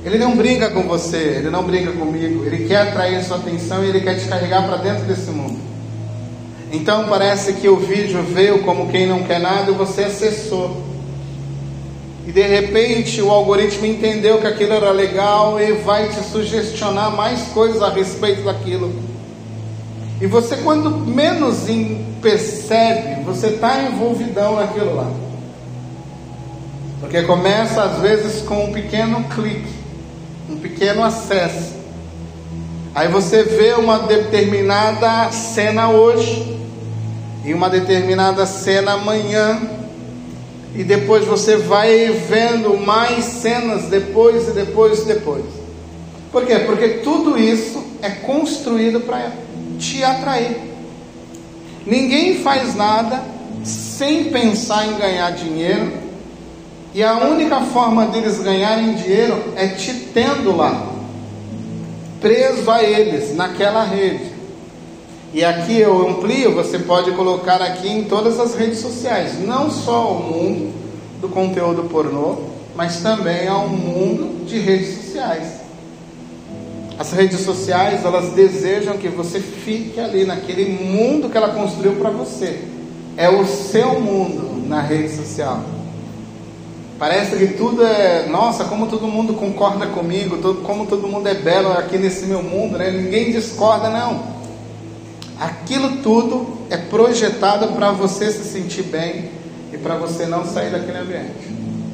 Ele não brinca com você, ele não brinca comigo, ele quer atrair sua atenção e ele quer te carregar para dentro desse mundo. Então parece que o vídeo veio como quem não quer nada e você acessou. E de repente o algoritmo entendeu que aquilo era legal e vai te sugestionar mais coisas a respeito daquilo. E você, quando menos percebe, você está envolvidão naquilo lá. Porque começa às vezes com um pequeno clique, um pequeno acesso. Aí você vê uma determinada cena hoje e uma determinada cena amanhã, e depois você vai vendo mais cenas depois e depois e depois. Por quê? Porque tudo isso é construído para te atrair. Ninguém faz nada sem pensar em ganhar dinheiro, e a única forma deles ganharem dinheiro é te tendo lá, preso a eles, naquela rede. E aqui eu amplio, você pode colocar aqui em todas as redes sociais, não só o mundo do conteúdo pornô, mas também ao mundo de redes sociais. As redes sociais, elas desejam que você fique ali naquele mundo que ela construiu para você. É o seu mundo na rede social. Parece que tudo é, nossa, como todo mundo concorda comigo, como todo mundo é belo aqui nesse meu mundo, né? Ninguém discorda, não. Aquilo tudo é projetado para você se sentir bem e para você não sair daquele ambiente.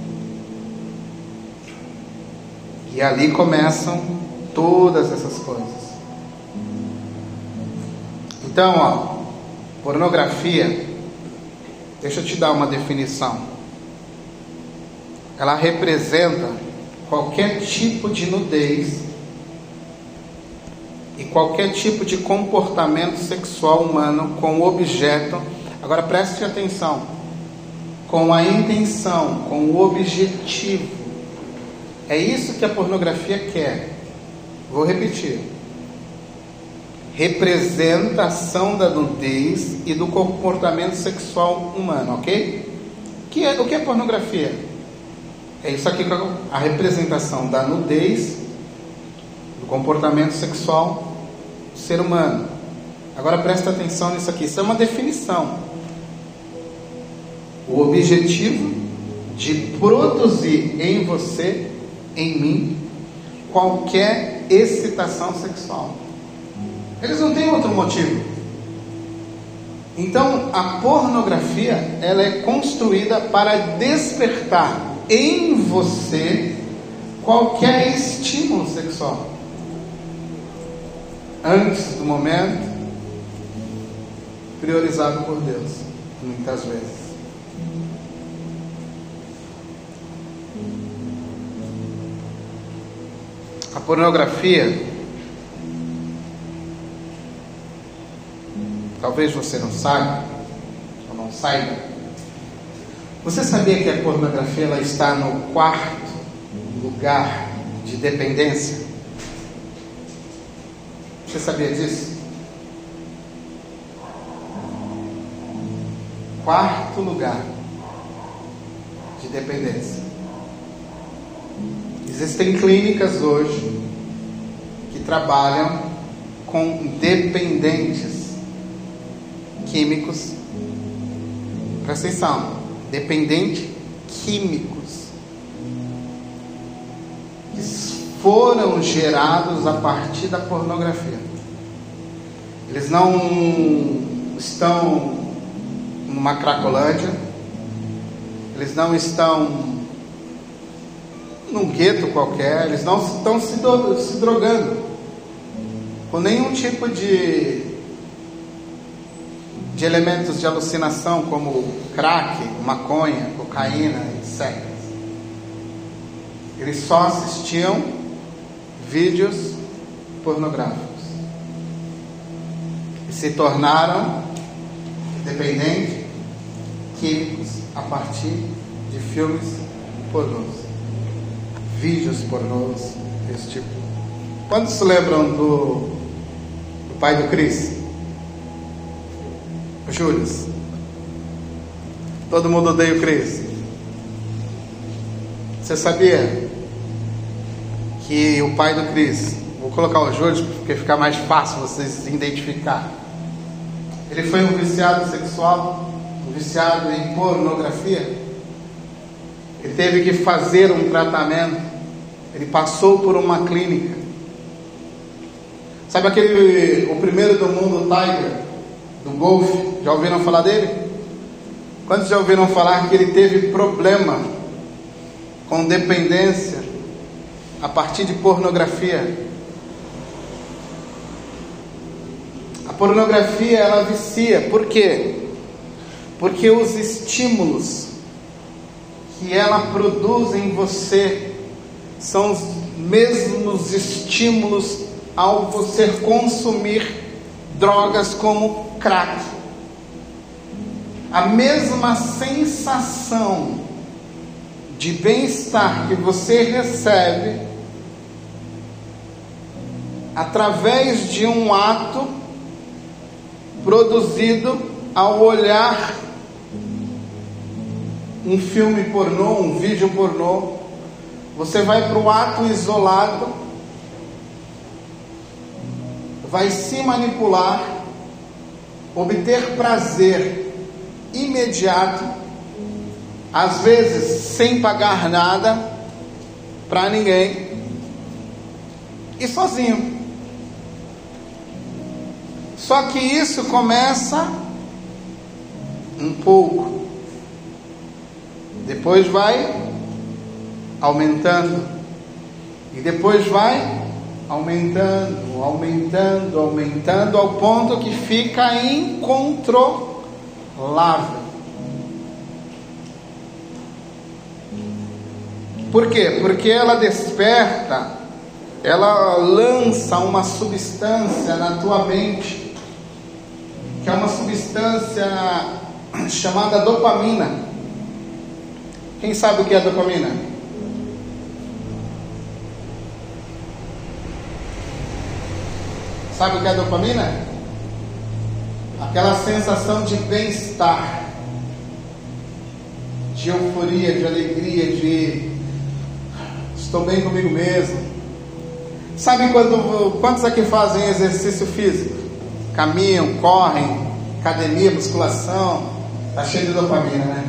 E ali começam todas essas coisas. Então, ó, pornografia, deixa eu te dar uma definição. Ela representa qualquer tipo de nudez e qualquer tipo de comportamento sexual humano com o objeto, agora preste atenção, com a intenção, com o objetivo. É isso que a pornografia quer. Vou repetir. Representação da nudez e do comportamento sexual humano, ok? O que é pornografia? É isso aqui, a representação da nudez, do comportamento sexual do ser humano. Agora presta atenção nisso aqui, isso é uma definição. O objetivo de produzir em você, em mim, qualquer excitação sexual. Eles não têm outro motivo. Então a pornografia, ela é construída para despertar em você qualquer estímulo sexual antes do momento priorizado por Deus, muitas vezes. A pornografia, talvez você não saiba ou não saiba. Você sabia que a pornografia, ela está no 4º lugar de dependência? Você sabia disso? 4º lugar de dependência. Existem clínicas hoje que trabalham com dependentes químicos. Presta atenção. Dependentes químicos que foram gerados a partir da pornografia. Eles não estão numa cracolândia, eles não estão num gueto qualquer, eles não estão se drogando com nenhum tipo de elementos de alucinação como crack, maconha, cocaína, etc. Eles só assistiam vídeos pornográficos e se tornaram dependentes químicos a partir de filmes pornôs, vídeos pornôs desse tipo. Quantos se lembram do pai do Chris? Júlio. Todo mundo odeia o Chris. Você sabia que que o pai do Cris, vou colocar o Júlio porque fica mais fácil vocês se identificar. Ele foi um viciado sexual, um viciado em pornografia. Ele teve que fazer um tratamento. Ele passou por uma clínica. Sabe o primeiro do mundo, Tiger, do golfe? Já ouviram falar dele? Quantos já ouviram falar que ele teve problema com dependência a partir de pornografia? A pornografia, ela vicia. Por quê? Porque os estímulos que ela produz em você são os mesmos estímulos ao você consumir drogas como crack. A mesma sensação de bem-estar que você recebe através de um ato produzido ao olhar um filme pornô, um vídeo pornô. Você vai para o ato isolado, vai se manipular, obter prazer imediato, às vezes sem pagar nada para ninguém e sozinho. Só que isso começa um pouco, depois vai aumentando, e depois vai aumentando, ao ponto que fica incontrolável. Por quê? Porque ela desperta, ela lança uma substância na tua mente, que é uma substância chamada dopamina. Quem sabe o que é dopamina? Sabe o que é dopamina? Aquela sensação de bem-estar, de euforia, de alegria, de estou bem comigo mesmo. Sabe quantos aqui fazem exercício físico? Caminham, correm, academia, musculação, está cheio de dopamina, né?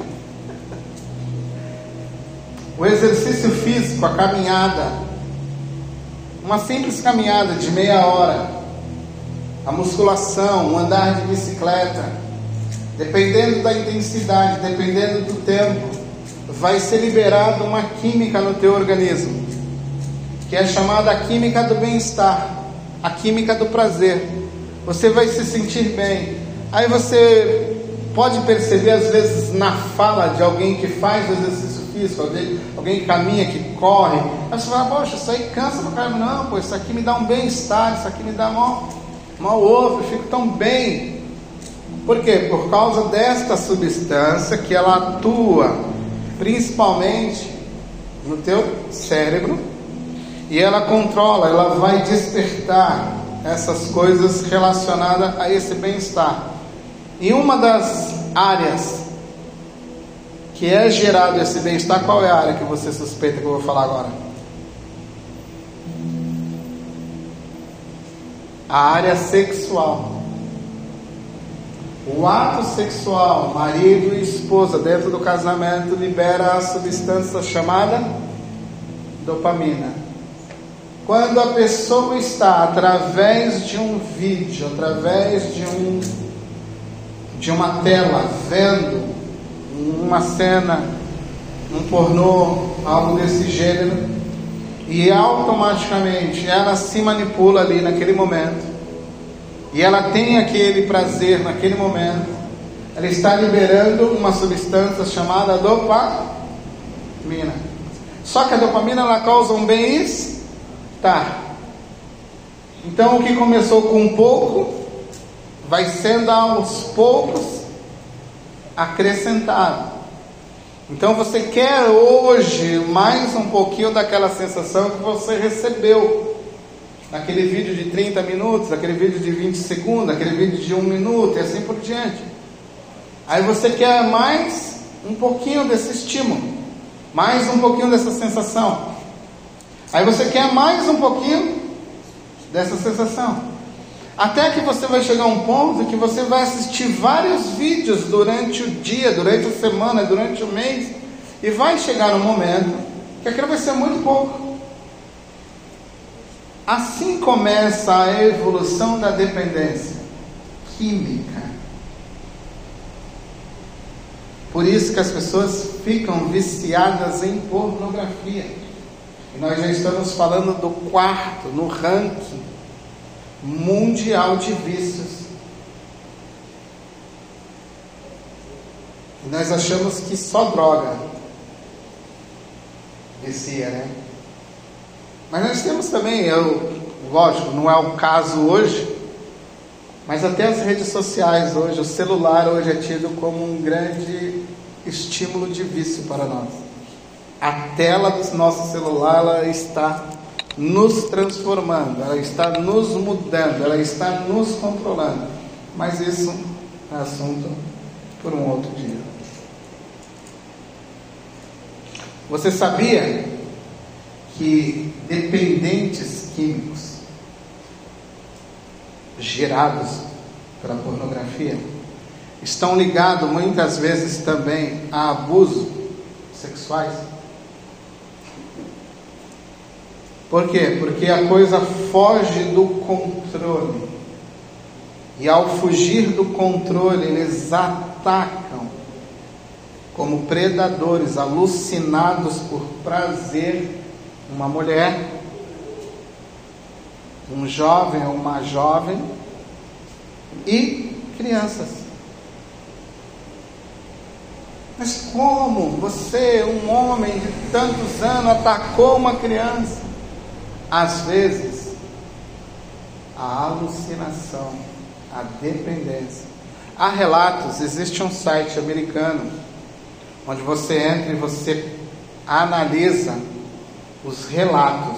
O exercício físico, a caminhada, uma simples caminhada de meia hora, a musculação, um andar de bicicleta, dependendo da intensidade, dependendo do tempo, vai ser liberada uma química no teu organismo, que é chamada a química do bem-estar, a química do prazer. Você vai se sentir bem. Aí você pode perceber às vezes na fala de alguém que faz o exercício físico, alguém que caminha, que corre, aí você fala, poxa, isso aí cansa pra caramba. Não, pô, isso aqui me dá um bem-estar, isso aqui me dá mal ovo, eu fico tão bem. Por quê? Por causa desta substância que ela atua principalmente no teu cérebro, e ela controla, ela vai despertar essas coisas relacionadas a esse bem-estar. E uma das áreas que é gerado esse bem-estar, qual é a área que você suspeita que eu vou falar agora? A área sexual. O ato sexual, marido e esposa dentro do casamento, libera a substância chamada dopamina. Quando a pessoa está através de um vídeo, através de uma tela, vendo uma cena, um pornô, algo desse gênero, e automaticamente ela se manipula ali naquele momento, e ela tem aquele prazer naquele momento, ela está liberando uma substância chamada dopamina. Só que a dopamina, ela causa um bem-estar. Então o que começou com pouco vai sendo aos poucos acrescentado. Então você quer hoje mais um pouquinho daquela sensação que você recebeu naquele vídeo de 30 minutos, aquele vídeo de 20 segundos, aquele vídeo de 1 minuto e assim por diante. Aí você quer mais um pouquinho desse estímulo, mais um pouquinho dessa sensação. Aí você quer mais um pouquinho dessa sensação. Até que você vai chegar a um ponto que você vai assistir vários vídeos durante o dia, durante a semana, durante o mês, e vai chegar um momento que aquilo vai ser muito pouco. Assim começa a evolução da dependência química. Por isso que as pessoas ficam viciadas em pornografia. E nós já estamos falando do quarto no ranking mundial de vícios. E nós achamos que só droga vicia, né? Mas nós temos também, lógico, não é o caso hoje, mas até as redes sociais hoje, o celular hoje é tido como um grande estímulo de vício para nós. A tela do nosso celular, ela está nos transformando, ela está nos mudando, ela está nos controlando. Mas isso é assunto por um outro dia. Você sabia que dependentes químicos gerados pela pornografia estão ligados muitas vezes também a abusos sexuais? Por quê? Porque a coisa foge do controle. E ao fugir do controle, eles atacam como predadores, alucinados por prazer, uma mulher, um jovem ou uma jovem e crianças. Mas como você, um homem de tantos anos, atacou uma criança? Às vezes, a alucinação, a dependência. Há relatos, existe um site americano, onde você entra e você analisa os relatos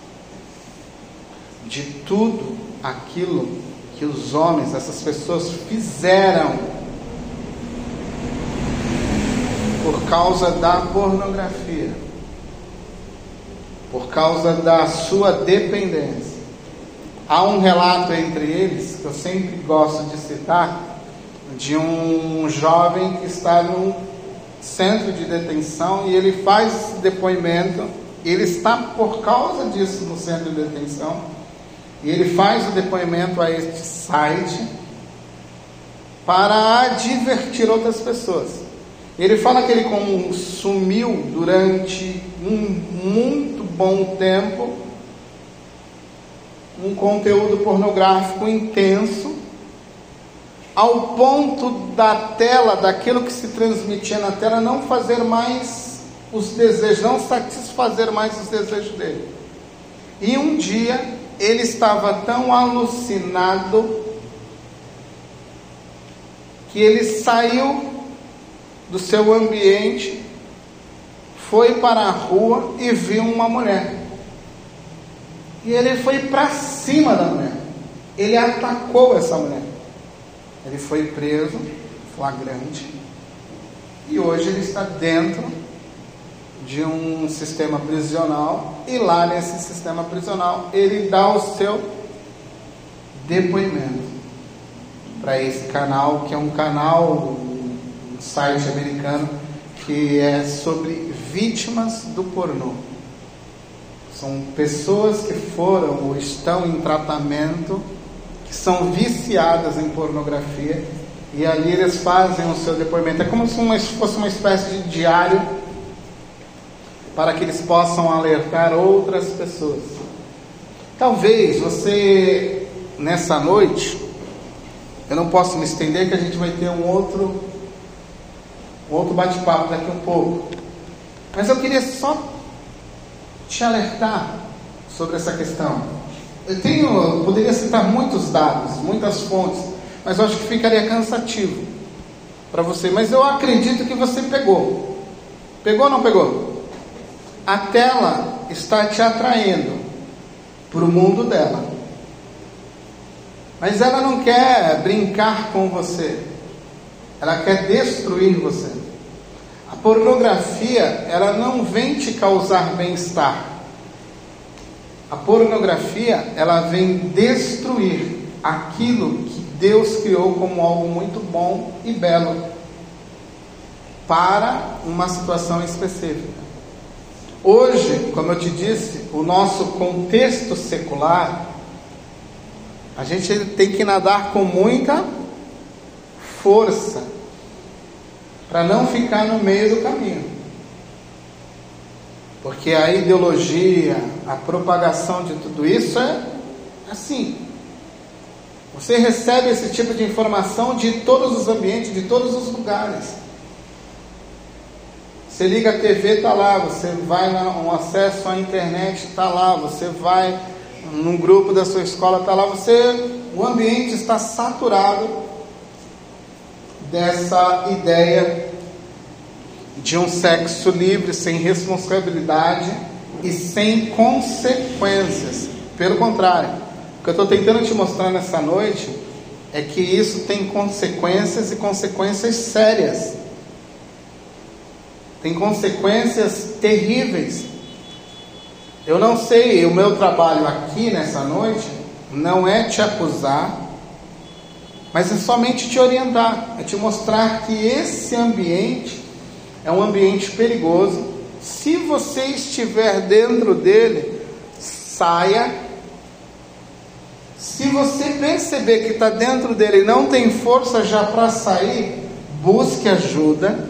de tudo aquilo que os homens, essas pessoas fizeram por causa da pornografia, por causa da sua dependência. Há um relato entre eles, que eu sempre gosto de citar, de um jovem que está num centro de detenção e ele faz esse depoimento. Ele está por causa disso no centro de detenção e ele faz o depoimento a este site para advertir outras pessoas. Ele fala que ele consumiu durante um muito bom tempo um conteúdo pornográfico intenso, ao ponto da tela, daquilo que se transmitia na tela, não fazer mais os desejos, não satisfazer mais os desejos dele. E um dia ele estava tão alucinado que ele saiu do seu ambiente, foi para a rua e viu uma mulher. E ele foi para cima da mulher. Ele atacou essa mulher. Ele foi preso, flagrante, e hoje ele está dentro de um sistema prisional, e lá nesse sistema prisional ele dá o seu depoimento para esse canal, que é um canal, um site americano, que é sobre vítimas do pornô. São pessoas que foram ou estão em tratamento, que são viciadas em pornografia, e ali eles fazem o seu depoimento. É como se fosse uma espécie de diário, para que eles possam alertar outras pessoas. Talvez você, nessa noite, eu não posso me estender, que a gente vai ter um outro bate-papo daqui um pouco, mas eu queria só te alertar sobre essa questão. Eu poderia citar muitos dados, muitas fontes, mas eu acho que ficaria cansativo para você. Mas eu acredito que você pegou. Pegou ou não pegou? A tela está te atraindo para o mundo dela, mas ela não quer brincar com você, ela quer destruir você. A pornografia, ela não vem te causar bem-estar, A pornografia, ela vem destruir aquilo que Deus criou como algo muito bom e belo para uma situação específica. Hoje, como eu te disse, o nosso contexto secular, a gente tem que nadar com muita força para não ficar no meio do caminho. Porque a ideologia, a propagação de tudo isso é assim. Você recebe esse tipo de informação de todos os ambientes, de todos os lugares. Você liga a TV, está lá. Você vai no acesso à internet, está lá. Você vai num grupo da sua escola, está lá. O ambiente está saturado dessa ideia de um sexo livre, sem responsabilidade e sem consequências. Pelo contrário, o que eu estou tentando te mostrar nessa noite é que isso tem consequências, e consequências sérias. Tem consequências terríveis. Eu não sei, o meu trabalho aqui nessa noite não é te acusar, mas é somente te orientar, é te mostrar que esse ambiente é um ambiente perigoso. Se você estiver dentro dele, saia. Se você perceber que está dentro dele e não tem força já para sair, busque ajuda.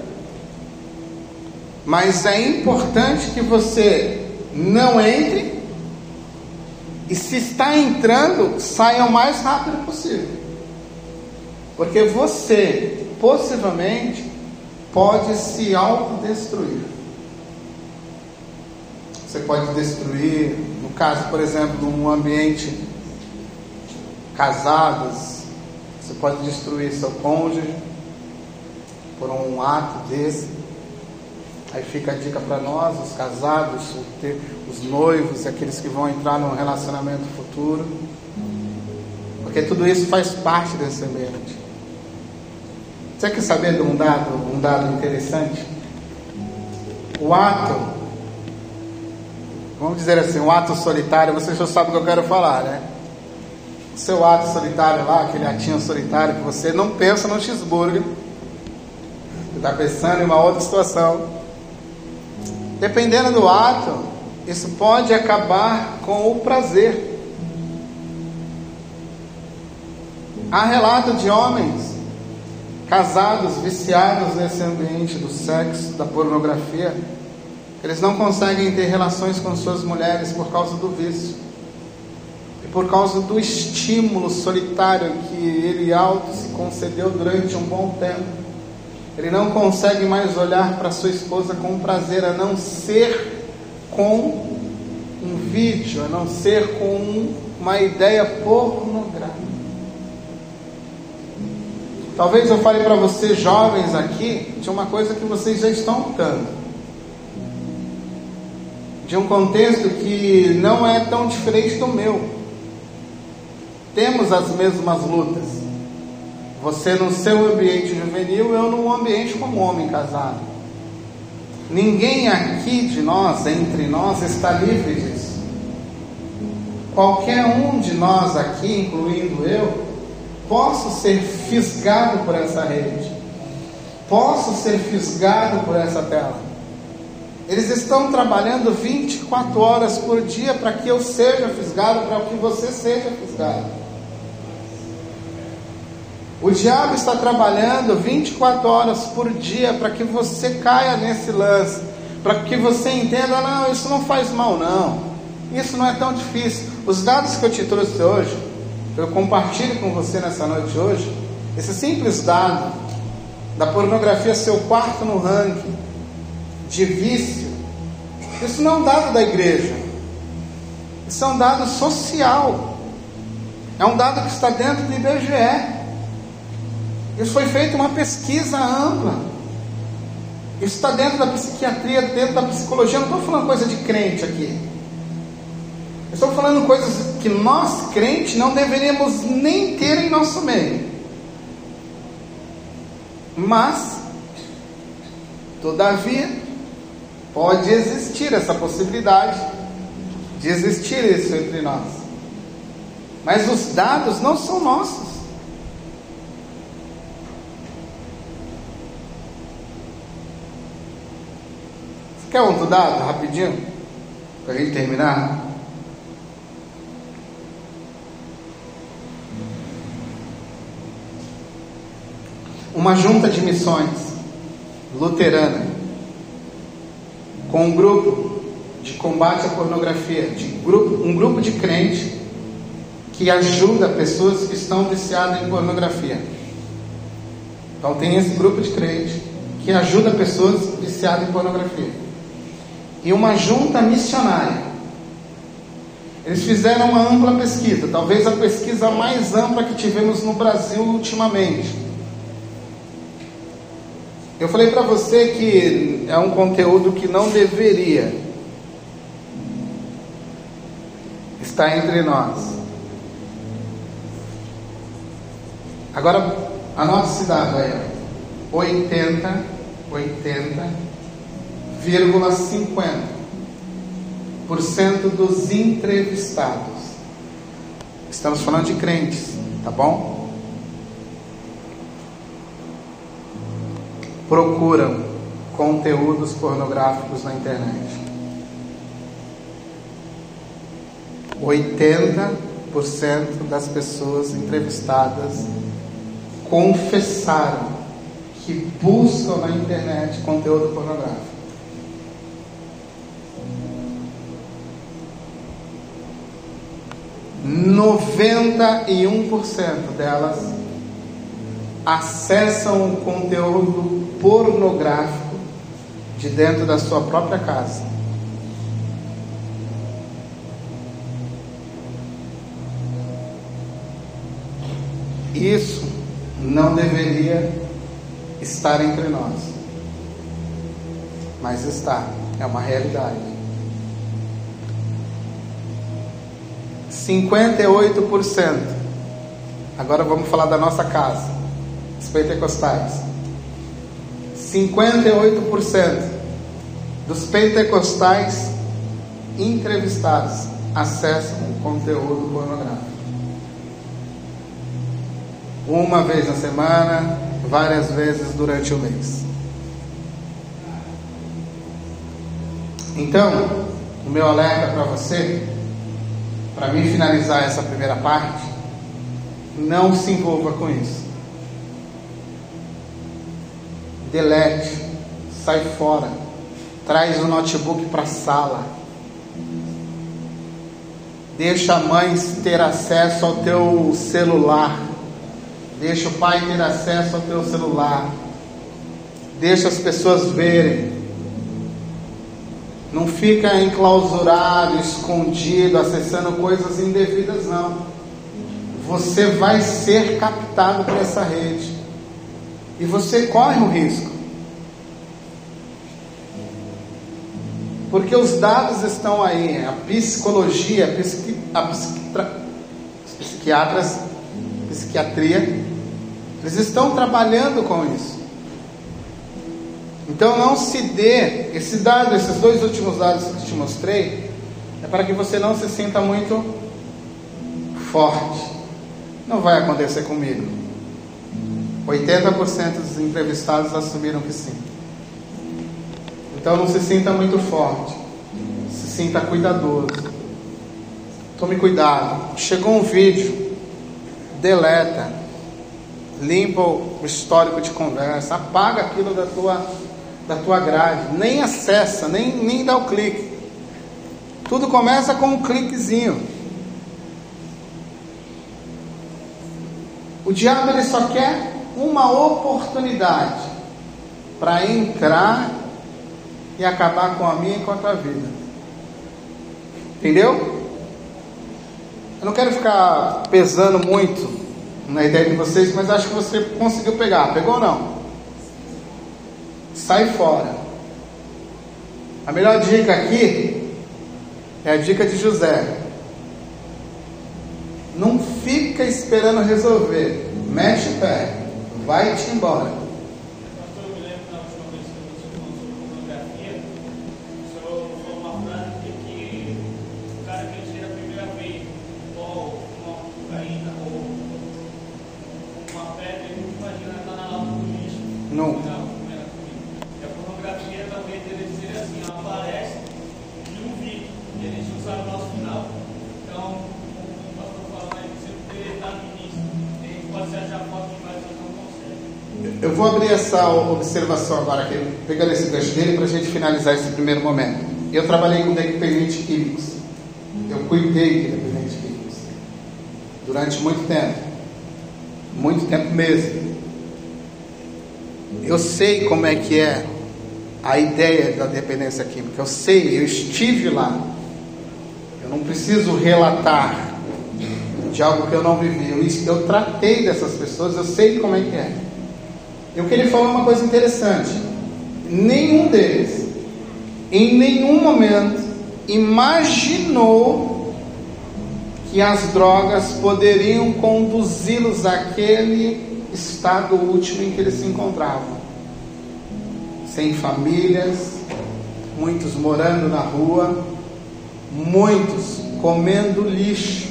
Mas é importante que você não entre, e se está entrando, saia o mais rápido possível. Porque você, possivelmente, pode se autodestruir. Você pode destruir, no caso, por exemplo, de um ambiente casados, você pode destruir seu cônjuge por um ato desse. Aí fica a dica para nós, os casados, os noivos, aqueles que vão entrar num relacionamento futuro, porque tudo isso faz parte desse ambiente. Você quer saber de um dado interessante? O ato, vamos dizer assim, um ato solitário, você já sabe o que eu quero falar, né? O seu ato solitário lá, aquele atinho solitário que você não pensa no cheeseburger, você está pensando em uma outra situação. Dependendo do ato, isso pode acabar com o prazer. Há relato de homens casados, viciados nesse ambiente do sexo, da pornografia. Eles não conseguem ter relações com suas mulheres por causa do vício. E por causa do estímulo solitário que ele auto se concedeu durante um bom tempo. Ele não consegue mais olhar para sua esposa com prazer, a não ser com um vídeo, a não ser com uma ideia pornográfica. Talvez eu fale para vocês jovens aqui de uma coisa que vocês já estão notando, de um contexto que não é tão diferente do meu. Temos as mesmas lutas. Você no seu ambiente juvenil, eu num ambiente como homem casado. Ninguém aqui de nós, entre nós, está livre disso. Qualquer um de nós aqui, incluindo eu, posso ser fisgado por essa rede. Posso ser fisgado por essa tela. Eles estão trabalhando 24 horas por dia para que eu seja fisgado, para que você seja fisgado. O diabo está trabalhando 24 horas por dia para que você caia nesse lance, para que você entenda, não, isso não faz mal não, isso não é tão difícil. Os dados que eu te trouxe hoje, eu compartilho com você nessa noite hoje, esse simples dado da pornografia ser o quarto no ranking de vício, isso não é um dado da igreja, isso é um dado social, é um dado que está dentro do IBGE. Isso foi feita uma pesquisa ampla. Isso está dentro da psiquiatria, dentro da psicologia. Eu não estou falando coisa de crente aqui. Eu estou falando coisas que nós, crentes, não deveríamos nem ter em nosso meio. Mas, todavia, pode existir essa possibilidade de existir isso entre nós. Mas os dados não são nossos. Você quer outro dado, rapidinho? Para a gente terminar? Uma junta de missões luterana, com um grupo de combate à pornografia, um grupo de crente que ajuda pessoas que estão viciadas em pornografia. Então tem esse grupo de crente que ajuda pessoas viciadas em pornografia. E uma junta missionária. Eles fizeram uma ampla pesquisa, talvez a pesquisa mais ampla que tivemos no Brasil ultimamente. Eu falei para você que é um conteúdo que não deveria estar entre nós. Agora, a nossa cidade é 80,50% dos entrevistados. Estamos falando de crentes, tá bom? Procuram conteúdos pornográficos na internet. 80% das pessoas entrevistadas confessaram que buscam na internet conteúdo pornográfico. ,91% delas acessam o conteúdo pornográfico de dentro da sua própria casa. Isso não deveria estar entre nós, mas está, é uma realidade. 58%. Agora vamos falar da nossa casa, os pentecostais. 58% dos pentecostais entrevistados acessam o conteúdo pornográfico. Uma vez na semana, várias vezes durante o mês. Então, o meu alerta para você, para mim finalizar essa primeira parte, não se envolva com isso. Delete, sai fora, traz o notebook para a sala, deixa a mãe ter acesso ao teu celular, deixa o pai ter acesso ao teu celular, deixa as pessoas verem, não fica enclausurado, escondido, acessando coisas indevidas, não. Você vai ser captado por essa rede. E você corre um risco. Porque os dados estão aí. A psicologia, os psiquiatras, psiquiatria, eles estão trabalhando com isso. Então não se dê, esses dois últimos dados que eu te mostrei, é para que você não se sinta muito forte. Não vai acontecer comigo. 80% dos entrevistados assumiram que sim. Então não se sinta muito forte, se sinta cuidadoso. Tome cuidado. Chegou um vídeo, deleta, limpa o histórico de conversa, apaga aquilo da tua grade, nem acessa, nem dá o clique. Tudo começa com um cliquezinho. O diabo ele só quer uma oportunidade para entrar e acabar com a minha e com a tua vida. Entendeu? Eu não quero ficar pesando muito na ideia de vocês, mas acho que você conseguiu pegar. Pegou ou não? Sai fora. A melhor dica aqui é a dica de José. Não fica esperando resolver. Mexe o pé. Vai-te embora. Pastor, eu me lembro que na última vez que você falou sobre pornografia, o senhor falou uma frase de que o cara também seria assim, aparece e não vi, e a gente não sabe o nosso final. Então, como o pastor falou aí, você poderia estar no início, a gente pode se achar forte demais, mas não consegue. Eu vou abrir essa observação agora, pegando esse gancho dele, para a gente finalizar esse primeiro momento. Eu trabalhei com dependentes químicos. Eu cuidei de dependentes químicos durante muito tempo mesmo. Eu sei como é que é a ideia da dependência química. Eu sei, eu estive lá. Eu não preciso relatar de algo que eu não vivi. Eu tratei dessas pessoas, eu sei como é que é. Eu queria falar uma coisa interessante. Nenhum deles, em nenhum momento, imaginou que as drogas poderiam conduzi-los àquele estado último em que eles se encontravam. Sem famílias, muitos morando na rua, muitos comendo lixo.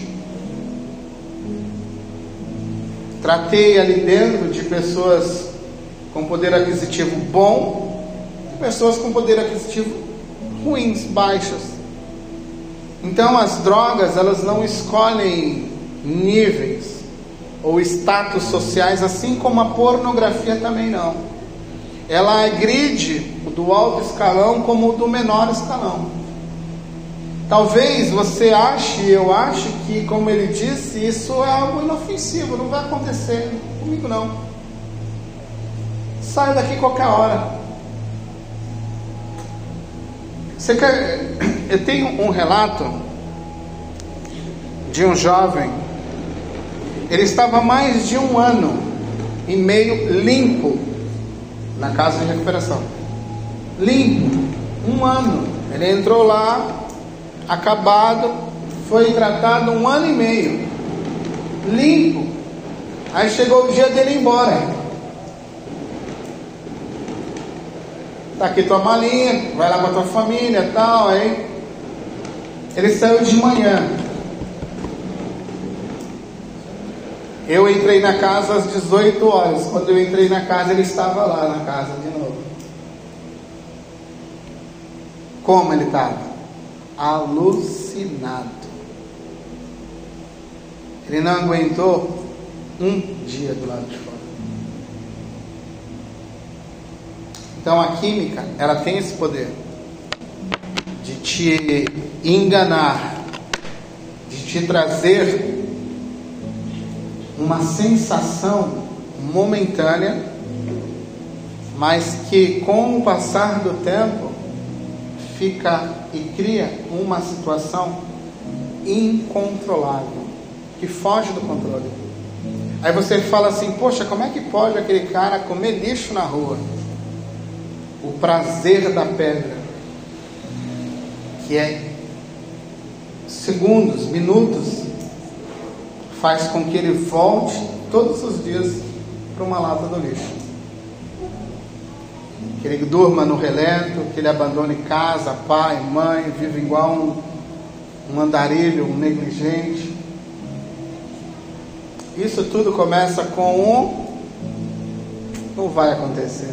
Tratei ali dentro de pessoas com poder aquisitivo bom e pessoas com poder aquisitivo ruins, baixas. Então as drogas, elas não escolhem níveis ou status sociais, assim como a pornografia também não. Ela agride o do alto escalão como o do menor escalão. Talvez você ache, eu acho que, como ele disse, isso é algo inofensivo, não vai acontecer comigo não. Sai daqui qualquer hora. Você quer... Eu tenho um relato de um jovem. Ele estava mais de 1 ano e meio limpo na casa de recuperação. Limpo, 1 ano. Ele entrou lá, acabado, foi tratado 1 ano e meio, limpo. Aí chegou o dia dele ir embora. Tá aqui tua malinha, vai lá com a tua família e tal. Aí ele saiu de manhã. Eu entrei na casa às 18 horas. Quando eu entrei na casa, ele estava lá na casa de novo. Como ele estava? Alucinado. Ele não aguentou 1 dia do lado de fora. Então a química, ela tem esse poder de te enganar, de te trazer uma sensação momentânea, mas que com o passar do tempo fica e cria uma situação incontrolável, que foge do controle. Aí você fala assim: poxa, como é que pode aquele cara comer lixo na rua? O prazer da pedra, que é segundos, minutos, faz com que ele volte todos os dias para uma lata do lixo. Que ele durma no relento, que ele abandone casa, pai, mãe, vive igual um andarilho, um negligente. Isso tudo começa com não vai acontecer.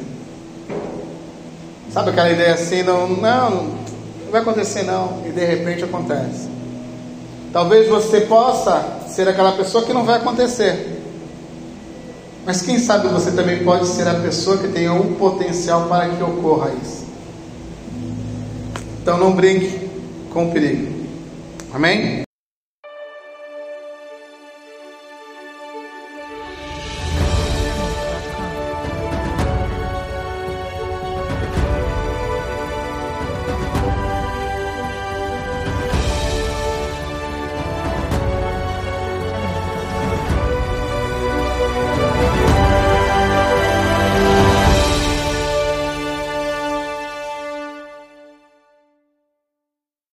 Sabe aquela ideia assim, não vai acontecer não, e de repente acontece. Talvez você possa ser aquela pessoa que não vai acontecer, mas quem sabe você também pode ser a pessoa que tenha um potencial para que ocorra isso. Então não brinque com o perigo. Amém?